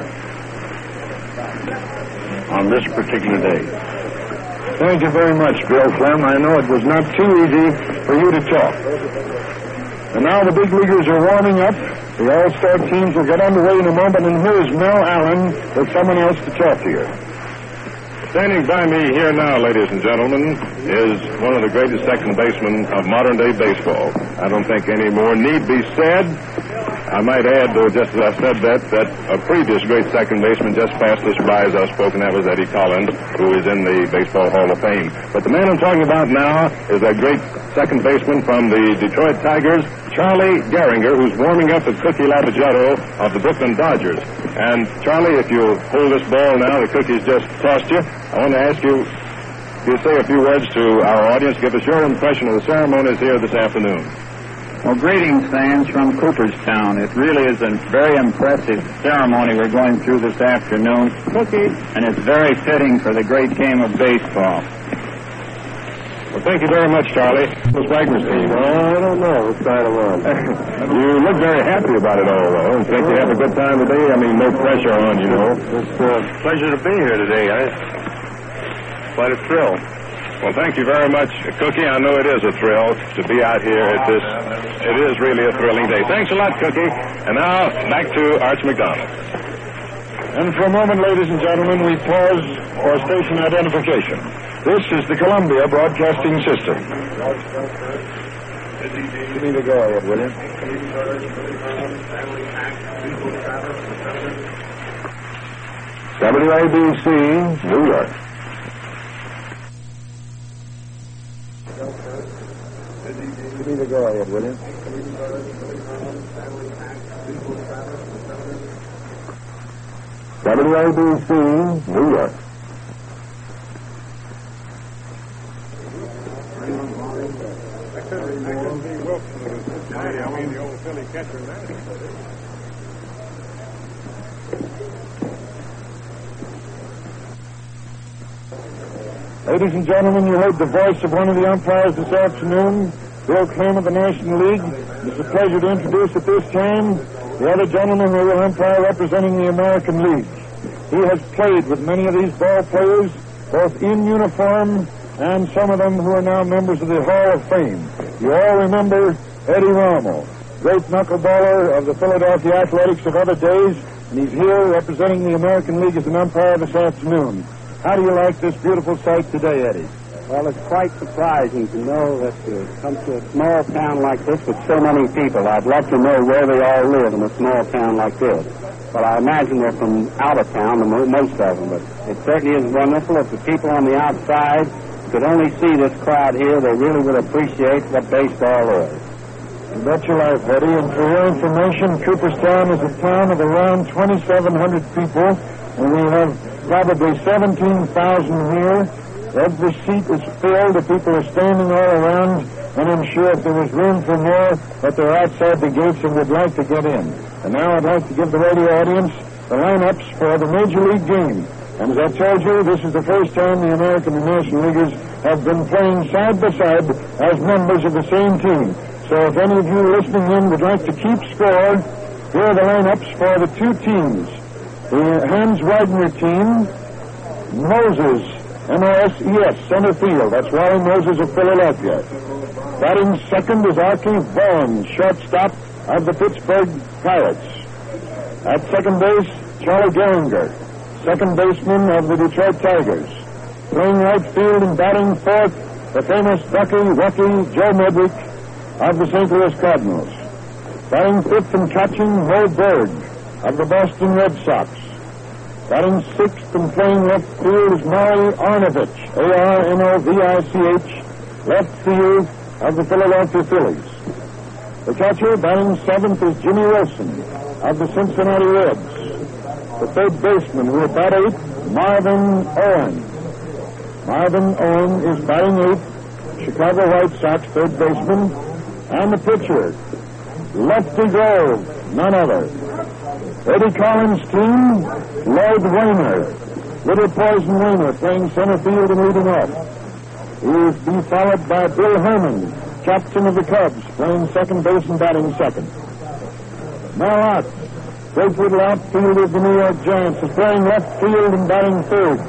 on this particular day. Thank you very much, Bill Clem. I know it was not too easy for you to talk. And now the big leaguers are warming up. The all-star teams will get underway in a moment, and here is Mel Allen with someone else to talk to you. Standing by me here now, ladies and gentlemen, is one of the greatest second basemen of modern-day baseball. I don't think any more need be said. I might add, though, just as I said that a previous great second baseman just passed us by as I spoke, and that was Eddie Collins, who is in the Baseball Hall of Fame. But the man I'm talking about now is a great second baseman from the Detroit Tigers, Charlie Gehringer, who's warming up with Cookie Lavaggetto of the Brooklyn Dodgers. And, Charlie, if you'll hold this ball now, the Cookie's just tossed you. I want to ask you to say a few words to our audience. Give us your impression of the ceremonies here this afternoon. Well, greetings, fans from Cooperstown. It really is a very impressive ceremony we're going through this afternoon. Cookie. And it's very fitting for the great game of baseball. Well, thank you very much, Charlie. What's Wagner's team? I don't know. What's kind of on? You look very happy about it all, though. Think you have a good time today? I mean, no pressure on you, know. It's a pleasure to be here today. Quite a thrill. Well, thank you very much, Cookie. I know it is a thrill to be out here at this. It is really a thrilling day. Thanks a lot, Cookie. And now, back to Arch McDonald. And for a moment, ladies and gentlemen, we pause for station identification. This is the Columbia Broadcasting System. Give me the go ahead, will you? WABC, New York. Give me the go ahead, will you? WABC, New York. Ladies and gentlemen, you heard the voice of one of the umpires this afternoon, Bill Clem of the National League. It's a pleasure to introduce at this time the other gentleman who will umpire representing the American League. He has played with many of these ball players, both in uniform and some of them who are now members of the Hall of Fame. You all remember Eddie Rommel, great knuckleballer of the Philadelphia Athletics of other days, and he's here representing the American League as an umpire this afternoon. How do you like this beautiful sight today, Eddie? Well, it's quite surprising to know that to come to a small town like this with so many people. I'd love to know where they all live in a small town like this. But I imagine they're from out of town, most of them. But it certainly is wonderful. If the people on the outside could only see this crowd here, they really would appreciate what baseball is. You bet your life, Eddie. And for your information, Cooperstown is a town of around 2,700 people, and we have probably 17,000 here. Every seat is filled. The people are standing all around, and I'm sure if there was room for more, that they're outside the gates and would like to get in. And now I'd like to give the radio audience the lineups for the Major League game. And as I told you, this is the first time the American and National Leaguers have been playing side by side as members of the same team. So if any of you listening in would like to keep score, here are the lineups for the two teams. The Hans Widener team, Moses, M-O-S-E-S, center field. That's Wally Moses of Philadelphia. Batting second is Archie Vaughan, shortstop of the Pittsburgh Pirates. At second base, Charlie Gehringer, second baseman of the Detroit Tigers. Playing right field and batting fourth, the famous Rocky Joe Medwick of the St. Louis Cardinals. Batting fifth and catching, Mo Berg of the Boston Red Sox. Batting sixth and playing left field is Maury Arnovich, Arnovich, left field of the Philadelphia Phillies. The catcher batting seventh is Jimmy Wilson of the Cincinnati Reds. The third baseman will bat eighth, Marvin Owen. Marvin Owen is batting eighth, Chicago White Sox third baseman. And the pitcher, Lefty Grove, none other. Eddie Collins' team, Lloyd Wayner, Little Poison Wayner, playing center field and leading off. He will be followed by Bill Herman, captain of the Cubs, playing second base and batting second. Mel Ott, great little outfielder of the New York Giants, is playing left field and batting third.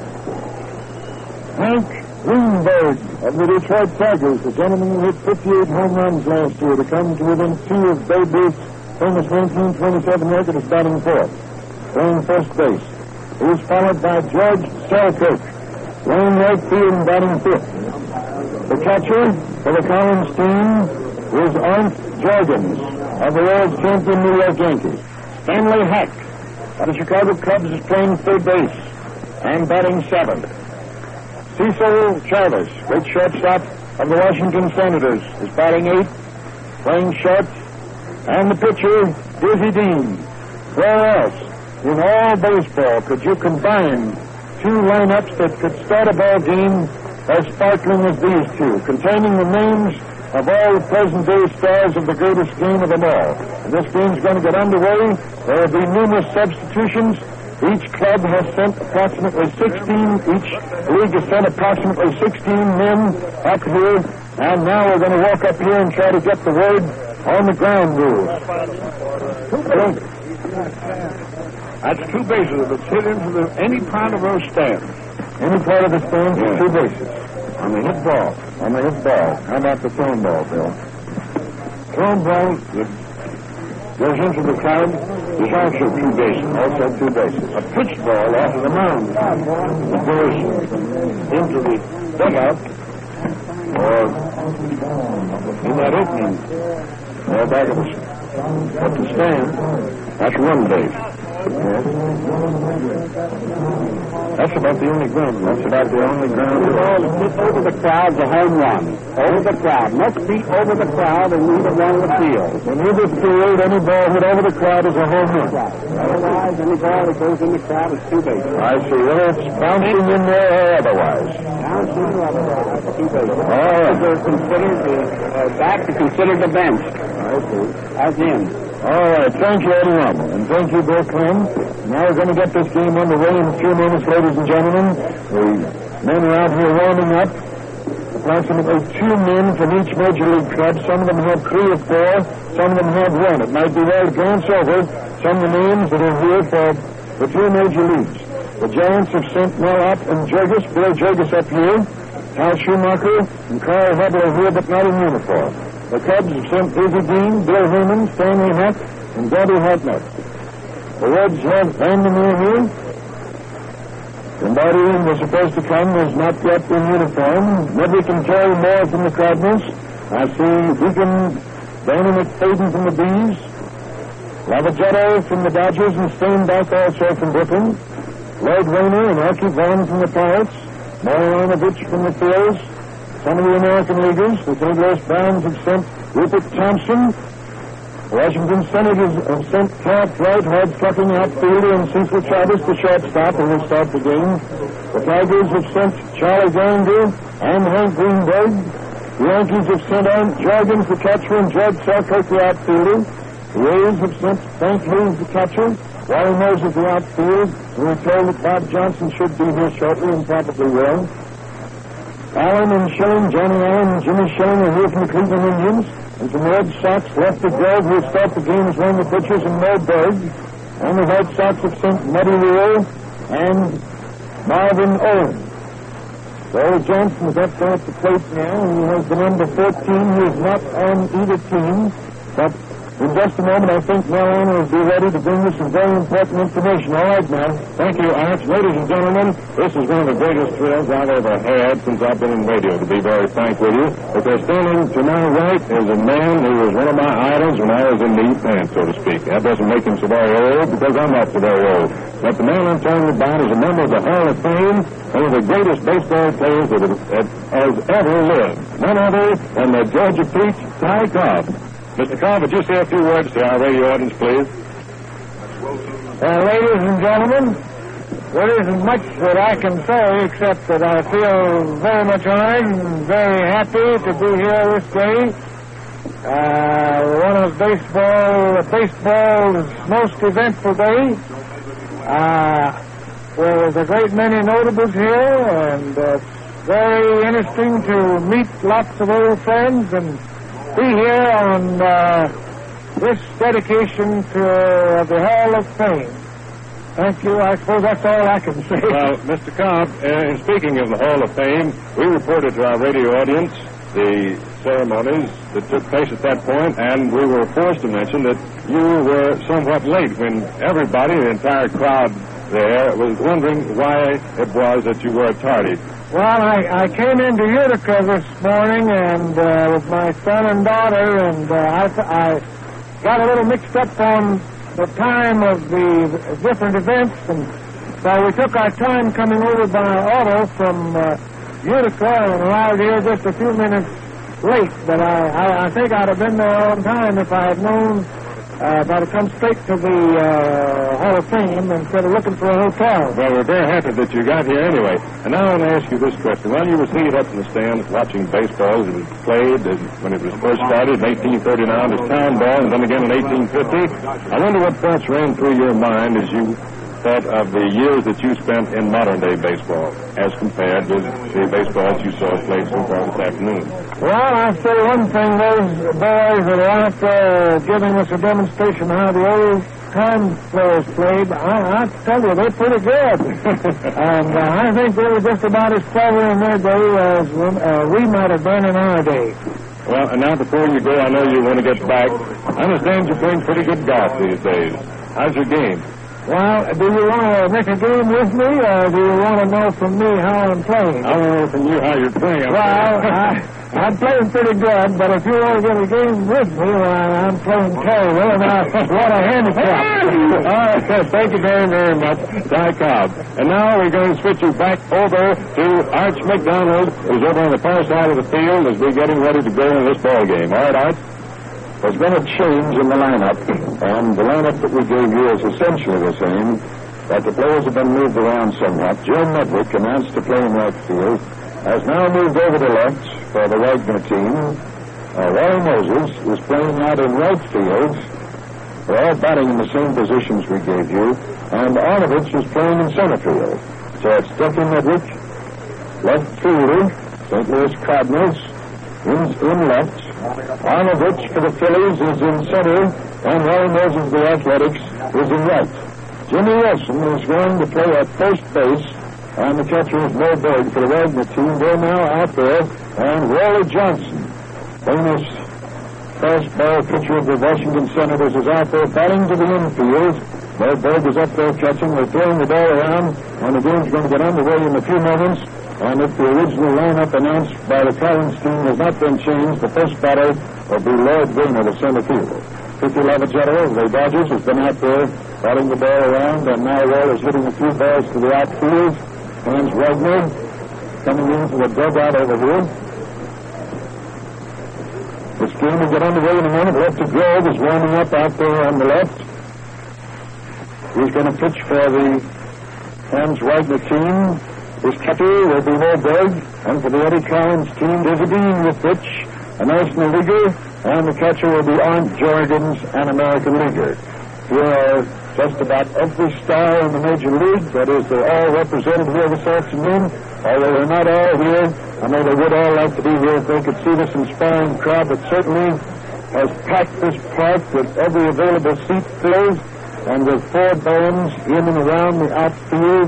Hank Greenberg of the Detroit Tigers, the gentleman who hit 58 home runs last year to come to within two of Babe Ruth's famous 1927 record, is batting fourth, playing first base. He is followed by George Selkirk, playing right field and batting fifth. The catcher for the Collins team is Arndt Jorgens of the world champion New York Yankees. Stanley Hack of the Chicago Cubs is playing third base and batting seventh. Cecil Chavez, great shortstop of the Washington Senators, is batting eighth, playing short. And the pitcher, Dizzy Dean. Where else in all baseball could you combine two lineups that could start a ball game as sparkling as these two, containing the names of all the present-day stars of the greatest game of them all? And this game's going to get underway. There will be numerous substitutions. Each club has sent approximately 16, each league has sent approximately 16 men up here. And now we're going to walk up here and try to get the word on the ground rules. That's two bases. If it's hit into any part of those stands. Any part of the stands is two bases. On the hit ball. On the hit ball. How about the thrown ball, Bill? Thrown ball that goes into the crowd is also two bases. Also two bases. A pitch ball off of the mound that goes into the dugout or in that opening or back of the stand, that's one base. That's about the only ground. That's about the only ground. Over the crowd's a home run. Over the crowd. Must be over the crowd and either one of the field. When either field, any ball hit over the crowd is a home run. Otherwise, any ball that goes in the crowd is two bases. I see. Whether it's bouncing in there or otherwise. Bouncing or otherwise, two bases. All right. They're considered back to consider the bench. I see. As in. All right, thank you, Eddie Rummel, and thank you, Bill Clem. Now we're going to get this game underway in a few minutes, ladies and gentlemen. The men are out here warming up. Approximately 2 men from each major league club. Some of them have 3 or 4. Some of them have 1. It might be well to glance over some of the names that are here for the 2 major leagues. The Giants have sent Mel Ott and Bill Jurgis up here. Hal Schumacher and Carl Hubbell are here, but not in uniform. The Cubs have sent Dizzy Dean, Bill Herman, Stanley Hack, and Bobby Hartnett. The Reds have Vandermeer here. Somebody who was supposed to come was not yet in uniform. Medwick and Terry Moore from the Cardinals. I see Deacon Danny McFadden from the Bees. Lavagetto from the Dodgers and Steinbach also from Brooklyn. Lloyd Wayner and Archie Vaughan from the Pirates. Morinovich from the Phils. Some of the American Leaguers. The St. Louis Browns have sent Rupert Thompson. The Washington Senators have sent Clark Wright, hard-trucking outfielder, and Cecil Chavez, the shortstop, who will start the game. The Tigers have sent Charlie Gehringer and Hank Greenberg. The Yankees have sent Arndt Jorgens, the catcher, and George Selkirk, the outfielder. The A's have sent Frank Hayes, the catcher. Wally Moses, the outfield. We were told that Bob Johnson should be here shortly and probably will. Allen and Schilling, Johnny Allen and Jimmy Schilling are here from the Cleveland Indians. And from the Red Sox, Lefty Grove, who will start the game as one of the pitchers, and Mo Berg. And the White Sox have sent Muddy Rule and Marvin Owen. Wally Johnson is up there at the plate now. He has the number 14. He is not on either team. But in just a moment, I think Mel Anna will be ready to bring you some very important information. All right, Mel. Thank you, Arch. Ladies and gentlemen, this is one of the greatest thrills I've ever had since I've been in radio, to be very frank with you. Because standing to my right is a man who was one of my idols when I was in the pants, so to speak. That doesn't make him so very old, because I'm not so very old. But the man I'm talking about is a member of the Hall of Fame, one of the greatest baseball players that has ever lived. None other than the Georgia Peach, Ty Cobb. Mr. Cobb, would you say a few words to our radio audience, please? Ladies and gentlemen, there isn't much that I can say except that I feel very much honored and very happy to be here this day. One of baseball's most eventful days. There's a great many notables here, and it's very interesting to meet lots of old friends and be here on this dedication to the Hall of Fame. Thank you. I suppose that's all I can say. Well, Mr. Cobb, in speaking of the Hall of Fame, we reported to our radio audience the ceremonies that took place at that point, and we were forced to mention that you were somewhat late when everybody, the entire crowd there, was wondering why it was that you were tardy. Well, I came into Utica this morning and with my son and daughter, and I got a little mixed up on the time of the different events, and so we took our time coming over by auto from Utica and arrived here just a few minutes late. But I think I'd have been there on time if I had known that I'd come straight to the Hall of Fame instead of looking for a hotel. Well, we're very happy that you got here anyway. And now I want to ask you this question. While you were seated up in the stands watching baseball as it was played when it was first started in 1839 as town ball and then again in 1850, I wonder what thoughts ran through your mind as you thought of the years that you spent in modern-day baseball as compared with the baseball that you saw played so far this afternoon. Well, I'll say one thing. Those boys that are out there giving us a demonstration how the old-time players played, I tell you, they're pretty good. And I think they were just about as clever in their day as we might have been in our day. Well, and now before you go, I know you want to get back. I understand you're playing pretty good golf these days. How's your game? Well, do you want to make a game with me, or do you want to know from me how I'm playing? I want to know from you how you're playing. Well, I'm playing pretty good, but if you want to get a game with me, well, I'm playing terrible, and what a handicap. All right, thank you very, very much, Ty Cobb. And now we're going to switch you back over to Arch McDonald, who's over on the far side of the field as we're getting ready to go into this ball game. All right, Arch? There's been a change in the lineup, and the lineup that we gave you is essentially the same, but the players have been moved around somewhat. Joe Medwick, announced to play in right field, has now moved over to left for the Wagner team. Wally Moses is playing out in right field. They're all batting in the same positions we gave you, and Arnovich is playing in center field. So it's Duffy Medwick, left fielder, St. Louis Cardinals, in left. Arnovich for the Phillies is in center, and Wally Moses of the Athletics is in right. Jimmy Wilson is going to play at first base, and the catcher is Mo Berg for the Wagner team. They're now out there, and Wally Johnson, famous fastball pitcher of the Washington Senators, is out there batting to the infield. Mo Berg is up there catching. They're throwing the ball around, and the game's going to get underway in a few moments. And if the original lineup announced by the Collins team has not been changed, the first batter will be Lloyd Gaynor, the center fielder. Kiki Lavagetto of the Dodgers has been out there batting the ball around, and now Wall is hitting a few balls to the outfield. Hans Wagner coming into the dugout over here. This game will get underway in a moment. Lefty Grove is warming up out there on the left. He's going to pitch for the Hans Wagner team. His catcher will be Mo Berg, and for the Eddie Collins team, Dizzy Dean will pitch, a National Leaguer, and the catcher will be Arndt Jorgens, an American Leaguer. Here are just about every star in the Major League. That is, they're all represented here this afternoon. Although they're not all here, I know they would all like to be here if they could see this inspiring crowd that certainly has packed this park with every available seat filled, and with 4 bands in and around the outfield.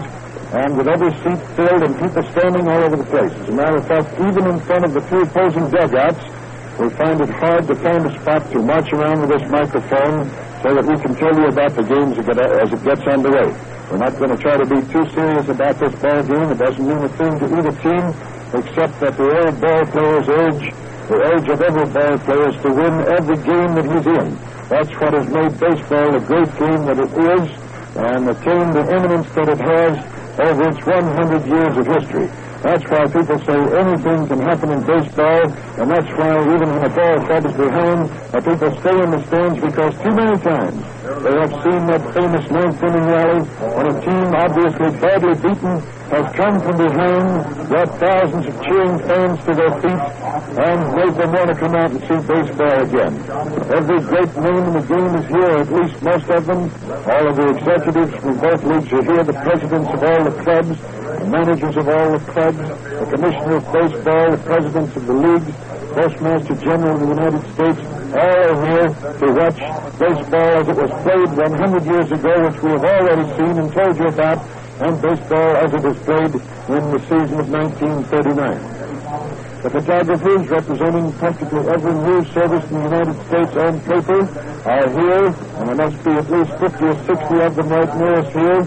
and with every seat filled and people standing all over the place. As a matter of fact, even in front of the two opposing dugouts, we find it hard to find a spot to march around with this microphone so that we can tell you about the games as it gets underway. We're not going to try to be too serious about this ball game. It doesn't mean a thing to either team, except that the old ball players the urge of every ball player is to win every game that he's in. That's what has made baseball the great game that it is and attained the eminence that it has over its 100 years of history. That's why people say anything can happen in baseball, and that's why even when a ball club is behind, people stay in the stands because too many times they have seen that famous ninth inning rally when a team obviously badly beaten has come from behind, brought thousands of cheering fans to their feet, and made them want to come out and see baseball again. Every great name in the game is here, at least most of them. All of the executives from both leagues are here, the presidents of all the clubs, the managers of all the clubs, the commissioner of baseball, the presidents of the leagues, Postmaster General of the United States, all are here to watch baseball as it was played 100 years ago, which we have already seen and told you about, and baseball as it was played in the season of 1939. The photographers representing practically every news service in the United States on paper are here, and there must be at least 50 or 60 of them right near us here.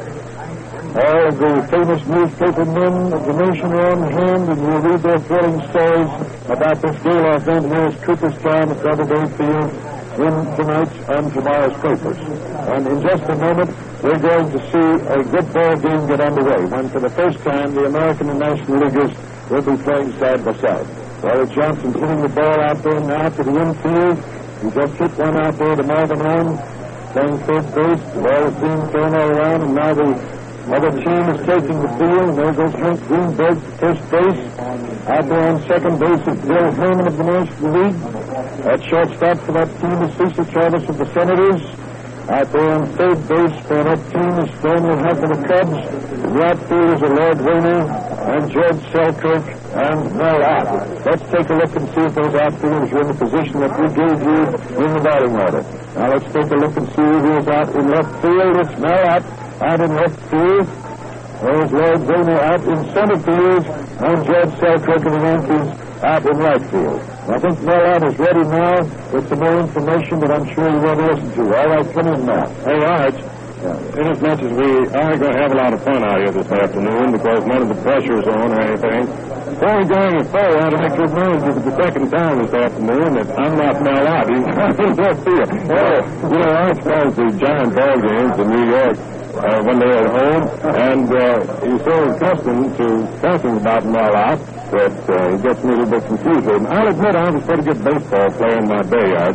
All of the famous newspaper men of the nation are on hand, and we'll read their thrilling stories about this gala event here at Cooperstown at Doubleday Field in tonight's and tomorrow's papers. And in just a moment, we're going to see a good ball game get underway, when for the first time the American and National Leaguers will be playing side by side. Wally Johnson's hitting the ball out there now to the infield. He just hit one out there to Marvin Arm, playing third base. The ball is being thrown all around, and now the other team is taking the field. There goes Hank Greenberg to first base. Out there on second base is Bill Herman of the National League. At shortstop for that team is Cecil Travis of the Senators. Out there on third base for that team is Stanley Huff of the Cubs. The outfielders are Lord Rayner and George Selkirk and Mel Ott. Let's take a look and see if those outfielders are in the position that we gave you in the batting order. Now let's take a look and see who is out in left field. It's Mel Ott out in left field. There's Lord Rayner out in center field, and George Selkirk of the Yankees out in right field. I think Mel Ott is ready now with some more information that I'm sure you want to listen to. All right, come in now. Hey, Arch. Inasmuch as we are going to have a lot of fun out here this afternoon because none of the pressure's on or anything, before we go any further, I want to make you remind you for the second time this afternoon that I'm not Mel Ott. He's not in left field. Well, you know, Arch calls the giant ball games in New York when they're at home, and he's so accustomed to talking about Mel Ott that he gets me a little bit confused. And I'll admit I was a pretty good baseball player in my day, Arch.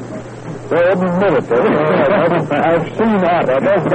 So every minute, I've seen that.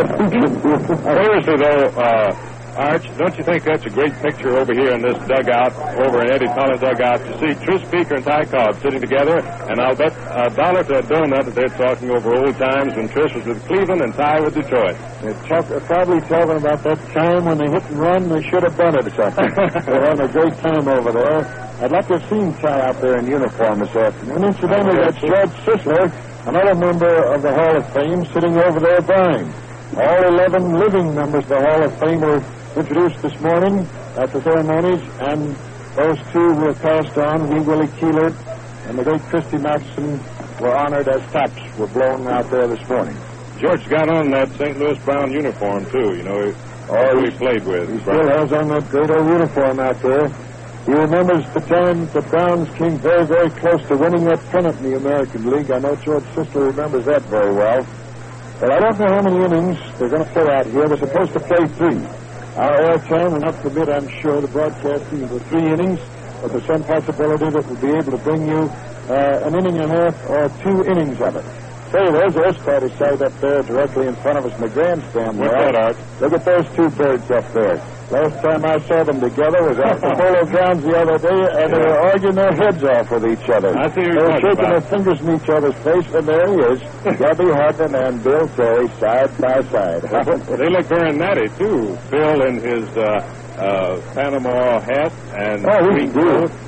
Seriously, though, Arch, don't you think that's a great picture over here in this dugout, over in Eddie Cullen's dugout, to see Tris Speaker and Ty Cobb sitting together, and I'll bet $1 to a donut that they're talking over old times when Tris was with Cleveland and Ty with Detroit. They're probably talking about that time when they hit and run, they should have done it or something. They're having a great time over there. I'd like to have seen Ty out there in uniform this afternoon. Incidentally, that's George Sisler, another member of the Hall of Fame, sitting over there behind. All 11 living members of the Hall of Fame were introduced this morning at the ceremonies, and those two were passed on. Lee Willie Keeler and the great Christy Maxson were honored as tops were blown out there this morning. George got on that St. Louis Brown uniform, too, you know. He played with. He still has on that great old uniform out there. He remembers the time the Browns came very, very close to winning that pennant in the American League. I know George Sisler remembers that very well. Well, I don't know how many innings they're going to play out here. They're supposed to play 3. Our airtime will not permit, I'm sure, the broadcasting of the 3 innings, but there's some possibility that we'll be able to bring you an inning and a half or 2 innings of it. Say, there's Oscar side up there directly in front of us in the grandstand. What's that, Art? Look at those 2 birds up there. Last time I saw them together was out the Polo Grounds the other day, and they were arguing their heads off with each other. I see they were shaking their fingers in each other's face, and there he is, Gabby Hartman and Bill Terry, side by side. They look very natty, too. Bill in his Panama hat and green coat.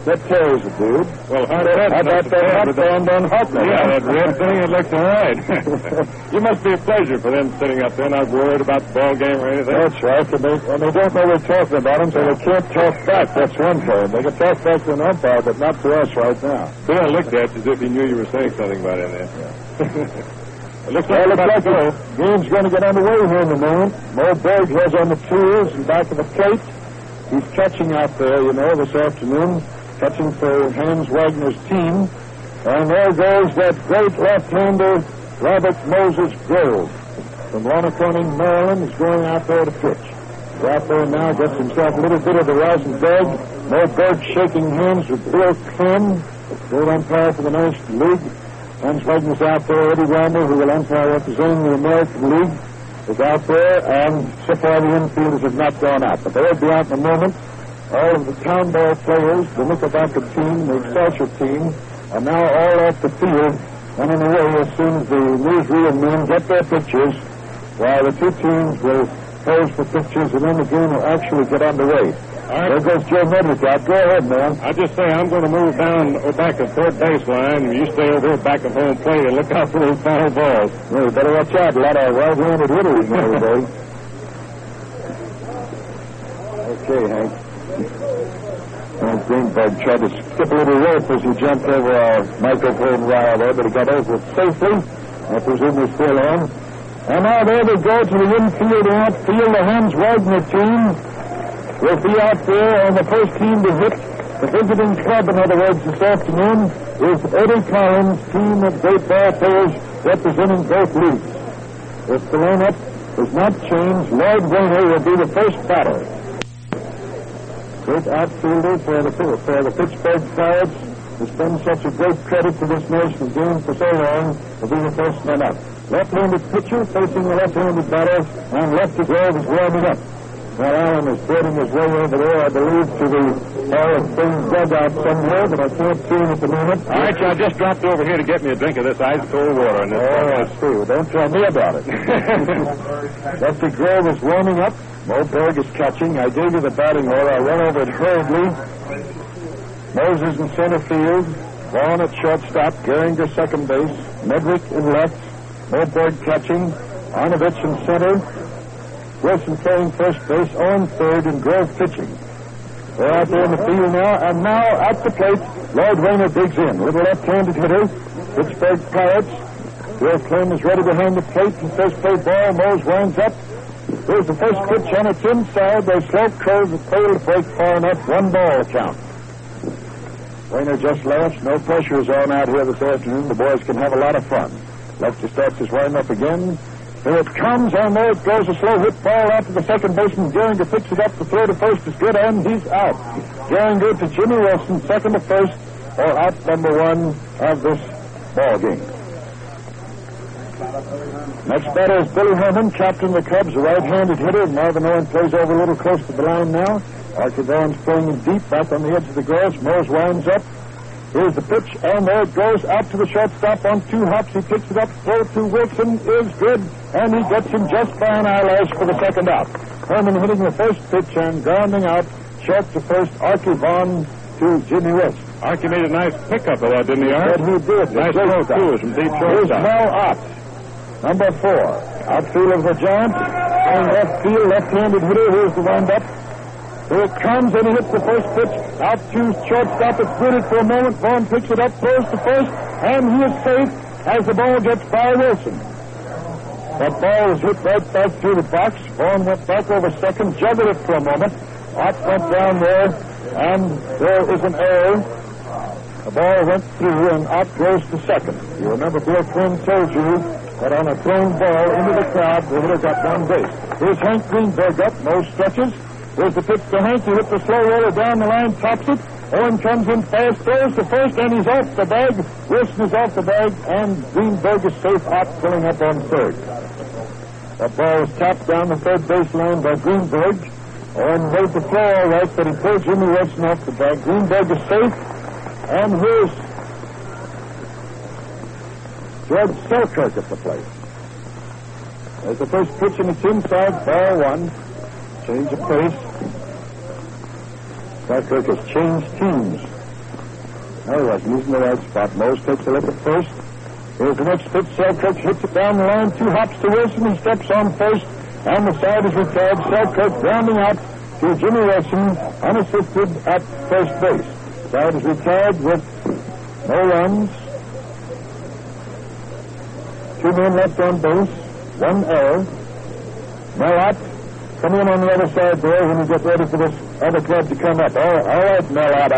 That tears it, dude. Well, how about that hot band on Hotman? Yeah, that red thing, it looks all right. You must be a pleasure for them sitting up there, not worried about the ball game or anything. That's right, and they don't know we're talking about them, so they can't talk back. That's one thing. They can talk back to an umpire, but not to us right now. Bill looked at you as if he knew you were saying something about it there. It looks like the game's going to get underway here in a moment. Mo Berg has on the tools and back of the plate. He's catching out there, this afternoon, catching for Hans Wagner's team. And there goes that great left-hander, Robert Moses Grove. From Lonaconing, Maryland, is going out there to pitch. He's out there now, gets himself a little bit of the Rosenberg. Mo Berg shaking hands with Bill Clem, great umpire for the National League. Hans Wagner's out there. Eddie Randall, who will umpire representing the American League, is out there, and so far the infielders have not gone out. But they'll be out in a moment. All of the town ball players, the Knickerbocker team, the Excelsior team, are now all off the field and in the way as soon as the newsreel men get their pictures, while the two teams will pose for pictures, and then the game will actually get underway. Right. There goes Joe Medwick out. Go ahead, man. I just say I'm going to move down back to third baseline, and you stay over here back at home plate and look out for those foul balls. Well, you better watch out. A lot of right-handed hitters nowadays. Okay, Hank. Hank Greenberg tried to skip a little rope as he jumped over our microphone wire there, but he got over it safely. I presume we're still on. And now there they go to the infield and outfield. The Hans Wagner team will be out there on the first team to hit. The visiting club, in other words, this afternoon is Eddie Collins' team of great ball players representing both leagues. If the lineup does not change, Lloyd Rayner will be the first batter. Great outfielder for the Pittsburgh Pirates. Has been such a great credit to this national game for so long, will be the first man up. Left-handed pitcher facing the left-handed batter, and lefty Grove is warming up. Well, Allen is burning his way over there, I believe, to the Hall of Fame dugout somewhere, but I can't see him at the moment. All right, I just dropped over here to get me a drink of this ice-cold water. In this that's true. Don't tell me about it. Lefty Grove is warming up. Mo Berg is catching. I gave you the batting order. I went over it hurriedly. Moses in center field. Vaughn at shortstop. Gehringer second base. Medwick in left. Mo Berg catching. Arnovich in center. Wilson playing first base, on third, and Grove pitching. They're out there in the field now, and now at the plate, Lloyd Rayner digs in. Little left-handed hitter, Pittsburgh Pirates. Bill Clem is ready behind the plate, and first play ball. Mose winds up. Here's the first pitch on its inside. They slow curve the tail to break far enough. 1 ball count. Rayner just laughs. No pressure is on out here this afternoon. The boys can have a lot of fun. Lefty starts his wind-up again. Here it comes, and there it goes, a slow hit ball out to the second baseman. Gehringer picks it up. The throw to first is good, and he's out. Gehringer to Jimmy Wilson, second to first, or out number 1 of this ball game. Next batter is Billy Herman, captain of the Cubs, a right-handed hitter. Marvin Owen plays over a little close to the line now. Archie Vaughan's playing in deep, back on the edge of the grass. Mose winds up. Here's the pitch, and there it goes out to the shortstop on 2 hops. He picks it up, throw to Wilson is good, and he gets him just by an eyelash for the second out. Herman hitting the first pitch and grounding out short to first. Archie Vaughan to Jimmy Wilson. Archie made a nice pickup of that, didn't he, Art? He did. Nice throw, too, from deep Here's shortstop. Mel Ott, number 4. Outfield of the Giants, and left field, left-handed hitter. Here's the wind-up. Here it comes, and he hits the first pitch out to shortstop. It's good for a moment. Vaughn picks it up, throws to first, and he is safe as the ball gets by Wilson. That ball was hit right back through the box. Vaughn went back over second, juggled it for a moment. Ott went down there, and there is an error. The ball went through, and Ott goes to second. You remember Bill Clem told you that on a thrown ball into the crowd, the hitter got 1 base. Here's Hank Greenberg up, no stretches. Here's the pitch to Hank. He hits the slow roller down the line, tops it. Owen comes in fast, throws to first, and he's off the bag. Wilson is off the bag, and Greenberg is safe. Ott pulling up on third. That ball is tapped down the third baseline by Greenberg. Owen made the throw all right, but he pulled Jimmy Wilson off the bag. Greenberg is safe, and here's George Selkirk at the plate. There's the first pitch, and it's inside, ball 1. Change of pace. Selkirk has changed teams No, he wasn't. He's in the right spot. Mose takes a look at first. Here's the next pitch. Selkirk hits it down the line. 2 hops to Wilson. He steps on first. On the side is retired. Selkirk grounding out to Jimmy Wilson, unassisted at first base. Side is retired with no runs. 2 men left on base. 1 error. Mellott, come in on the other side there when you get ready for this other club to come up. All right, Mellott,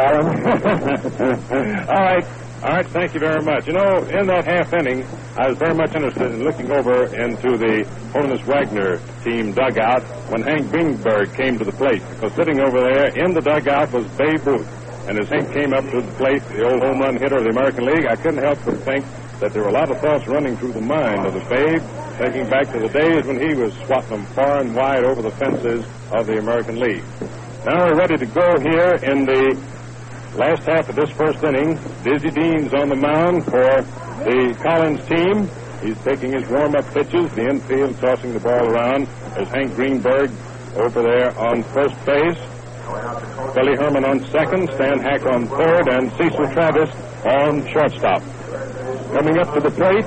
Allen. All right, thank you very much. You know, in that half inning, I was very much interested in looking over into the Honus Wagner team dugout when Hank Greenberg came to the plate. Because sitting over there in the dugout was Babe Ruth. And as Hank came up to the plate, the old home run hitter of the American League, I couldn't help but think that there were a lot of thoughts running through the mind of the Babe, thinking back to the days when he was swatting them far and wide over the fences of the American League. Now we're ready to go here in the last half of this first inning. Dizzy Dean's on the mound for the Collins team. He's taking his warm-up pitches, the infield tossing the ball around. There's Hank Greenberg over there on first base. Billy Herman on second, Stan Hack on third, and Cecil Travis on shortstop. Coming up to the plate,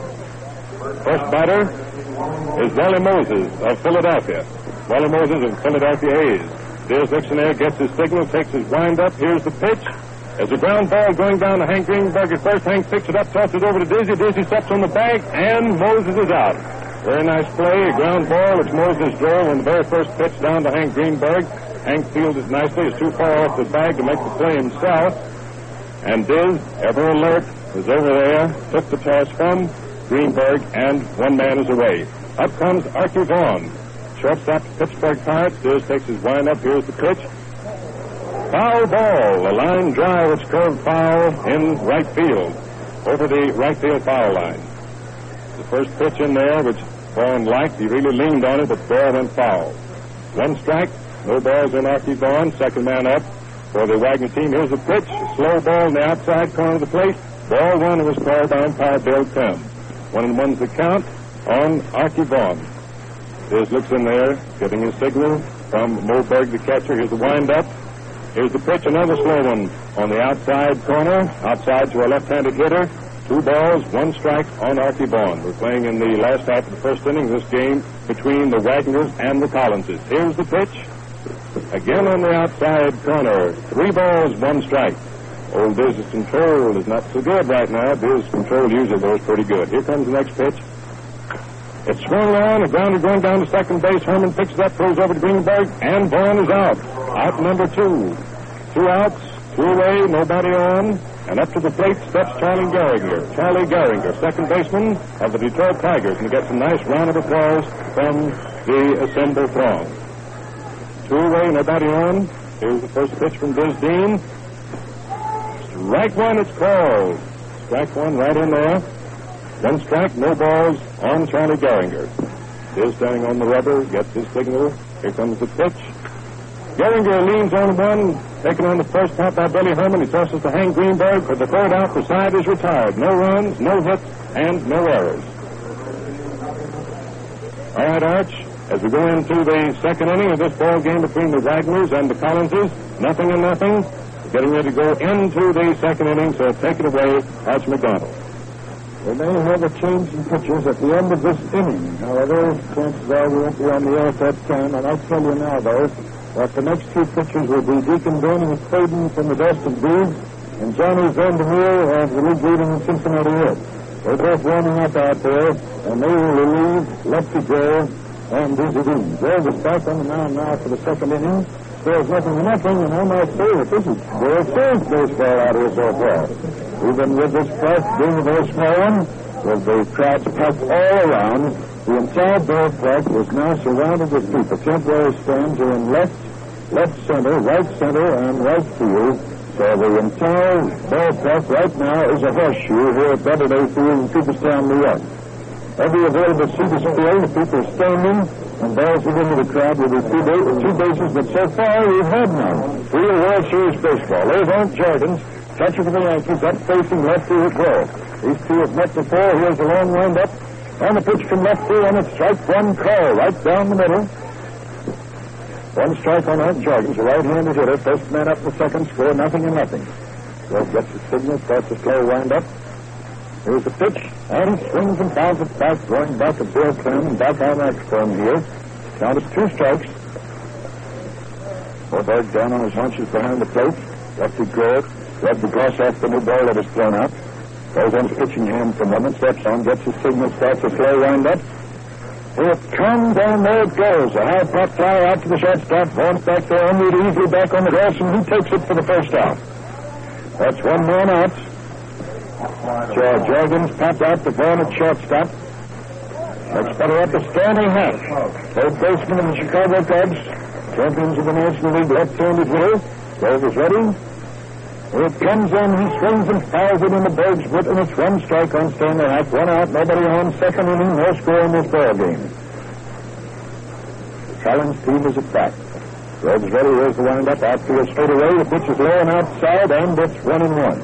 first batter is Wally Moses of Philadelphia. Wally Moses of Philadelphia A's. There's Nixon there, gets his signal, takes his wind-up. Here's the pitch. There's a ground ball going down to Hank Greenberg at first. Hank picks it up, tosses it over to Dizzy. Dizzy steps on the bag, and Moses is out. Very nice play, a ground ball, which Moses drove on the very first pitch down to Hank Greenberg. Hank fielded nicely, is too far off the bag to make the play himself. And Diz, ever alert, is over there, took the toss from Greenberg, and one man is away. Up comes Archie Vaughn. Shortstop, Pittsburgh Pirates. Diz takes his wind-up. Here's the pitch. Foul ball. A line drive which curved foul in right field, over the right field foul line. The first pitch in there, which Vaughn liked. He really leaned on it, but the ball went foul. 1 strike. No balls in Archie Vaughn. Second man up for the Wagner team. Here's the pitch. Slow ball in the outside corner of the plate. Ball 1 was called by umpire Bill Kemp. 1-1's the count on Archie Vaughn. Diz looks in there, getting his signal from Moberg, the catcher. Here's the wind-up. Here's the pitch, another slow one on the outside corner, outside to a left-handed hitter. 2 balls, 1 strike on Archie Vaughn. We're playing in the last half of the first inning, this game between the Wagners and the Collinses. Here's the pitch. Again on the outside corner. 3 balls, 1 strike. Old Diz's control is not so good right now. Diz's control usually goes pretty good. Here comes the next pitch. It's swung on, a grounder going down to second base. Herman picks it up, throws over to Greenberg, and Vaughn is out. Out number 2. 2 outs, 2 away, nobody on. And up to the plate steps Charlie Gehringer, second baseman of the Detroit Tigers, and he gets a nice round of applause from the assembled throng. 2 away, nobody on. Here's the first pitch from Diz Dean. Strike 1, it's called. Strike 1 right in there. 1 strike, no balls on Charlie Gehringer. Diz standing on the rubber, gets his signal. Here comes the pitch. Gehringer leans on 1, taken on the first hop by Billy Herman. He tosses to Hank Greenberg. For the third out, the side is retired. No runs, no hits, and no errors. All right, Arch, as we go into the second inning of this ball game between the Wagners and the Collinses, 0-0. Getting ready to go into the second inning, so take it away, Arch McDonald. We may have a change in pitchers at the end of this inning. However, chances are we won't be on the air at that time. And I'll tell you now, though, that the next 2 pitchers will be Deacon Boone McFadden from the Boston Breeds and Johnny Vandermeer of the league-leading Cincinnati Reds. They're both warming up out there, and they will relieve Lefty Joe and Dizzy Dean. Joe is back on the mound now for the second inning. There's 0-0, and I might say that this is World Series baseball out here so far. Even with this press being a very small one, with the crowds packed all around, the entire ballpark was now surrounded with people. Temporary stands are in left center, right center, and right field. So the entire ballpark right now is a horseshoe here at Doubleday Field in Cooperstown, New York. Every available seat is filled, the people are standing, and balls within the crowd will be 2 bases, but so far we've had none. Real World Series baseball. There's Hank Jorgens, catcher for the Yankees, up facing left field goal. These 2 have met before. Here's a long wind-up. On the pitch from left field, and it's strike 1 call right down the middle. 1 strike on Hank Jorgens, a right-handed hitter. First man up the second, score 0-0. Grove gets the signal, starts a slow wind-up. Here's the pitch, and he swings and fouls it back, going back at Bill Clem, back on Max for him here. Count is 2 strikes. Borberg down on his haunches behind the plate. Lefty Grove rubbed the gloss off the new ball that was thrown out. Goes on his pitching hand for a moment, steps on, gets his signal, starts a slow wind-up. Here it comes, and there it goes. A high pop fly out to the shortstop. Vaughn's back there, Unruh easily back on the grass, and he takes it for the first out. That's 1 man out. Jorgens popped out to Vaughn at shortstop. Let's better up to Stanley Hatch, third baseman of the Chicago Cubs, champions of the National League left-handed hitter. Grove is ready. Here it comes in. He swings and fouls it in the Berg's foot, and it's 1 strike on Stanley Hatch. 1 out, nobody on. Second inning, no score in this ball game. Collins' team is at bat. Grove's ready. Here's the windup. Out to a straightaway. The pitch is low and outside, and it's 1-1.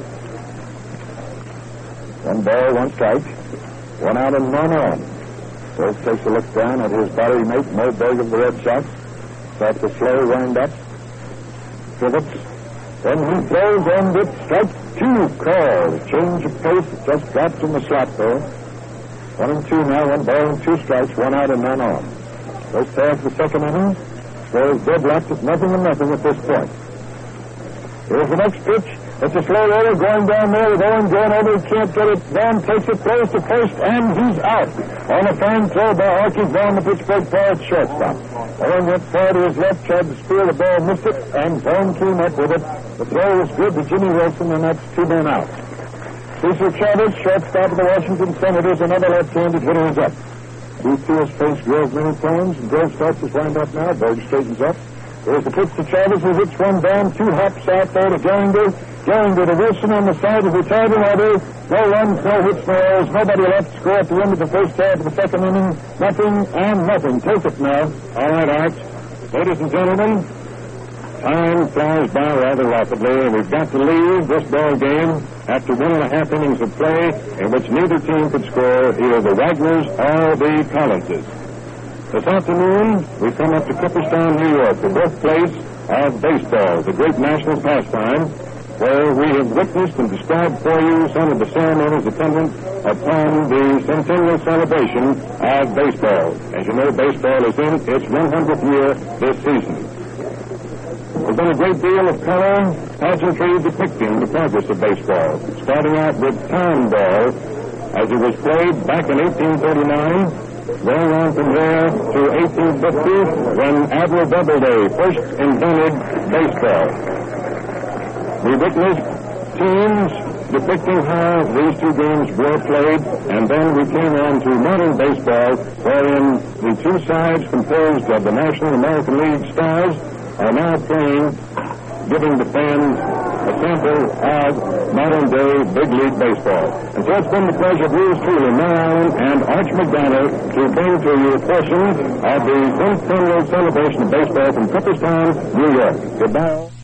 1 ball, 1 strike. 1 out and 1 on. Grove takes a look down at his battery mate, Moberg of the Red Sox. Starts a slow wind-up. Pivots. Then he throws, and it's strike 2 called. Change of pace. It just drops in the slot there. 1-2 now. 1 ball and 2 strikes. 1 out and 1 on. First half of the second inning. Score is deadlocked at 0-0 at this point. Here's the next pitch. It's a slow roller going down there with Owen going over. He can't get it. Vaughn takes it, throws to first, and he's out. On a fine throw by Archie Vaughn, the Pittsburgh Pirates shortstop. Owen went far to his left, tried to spear the ball, missed it, and Vaughn came up with it. The throw was good to Jimmy Wilson, and that's 2 men out. Cecil Chavez, shortstop of the Washington Senators, another left-handed hitter, is up. Booth has faced Grove many times, and Grove starts his wind-up now. Berg straightens up. There's the pitch to Chavez, who hits 1 down, 2 hops out there to Gallagher. Gallagher to Wilson on the side of the retired order. No runs, no hits, no errors. Nobody left. Score at the end of the first half of the second inning. Nothing and nothing. Take it now. All right, Art. Ladies and gentlemen, time flies by rather rapidly, and we've got to leave this ball game after 1.5 innings of play in which neither team could score, either the Wagners or the Collinses. This afternoon, we come up to Cooperstown, New York, the birthplace of baseball, the great national pastime, where we have witnessed and described for you some of the ceremonies attendant upon the centennial celebration of baseball. As you know, baseball is in its 100th year this season. There's been a great deal of color, pageantry depicting the progress of baseball, starting out with town ball, as it was played back in 1839, going on from there to 1850, when Admiral Doubleday first invented baseball. We witnessed teams depicting how these 2 games were played, and then we came on to modern baseball, wherein the 2 sides composed of the National American League stars are now playing, giving the fans a sample of modern-day big league baseball. And so it's been the pleasure of yours truly, Mel Allen and Arch McDonough, to bring to you a portion of the centennial celebration of baseball from Cooperstown, New York. Goodbye.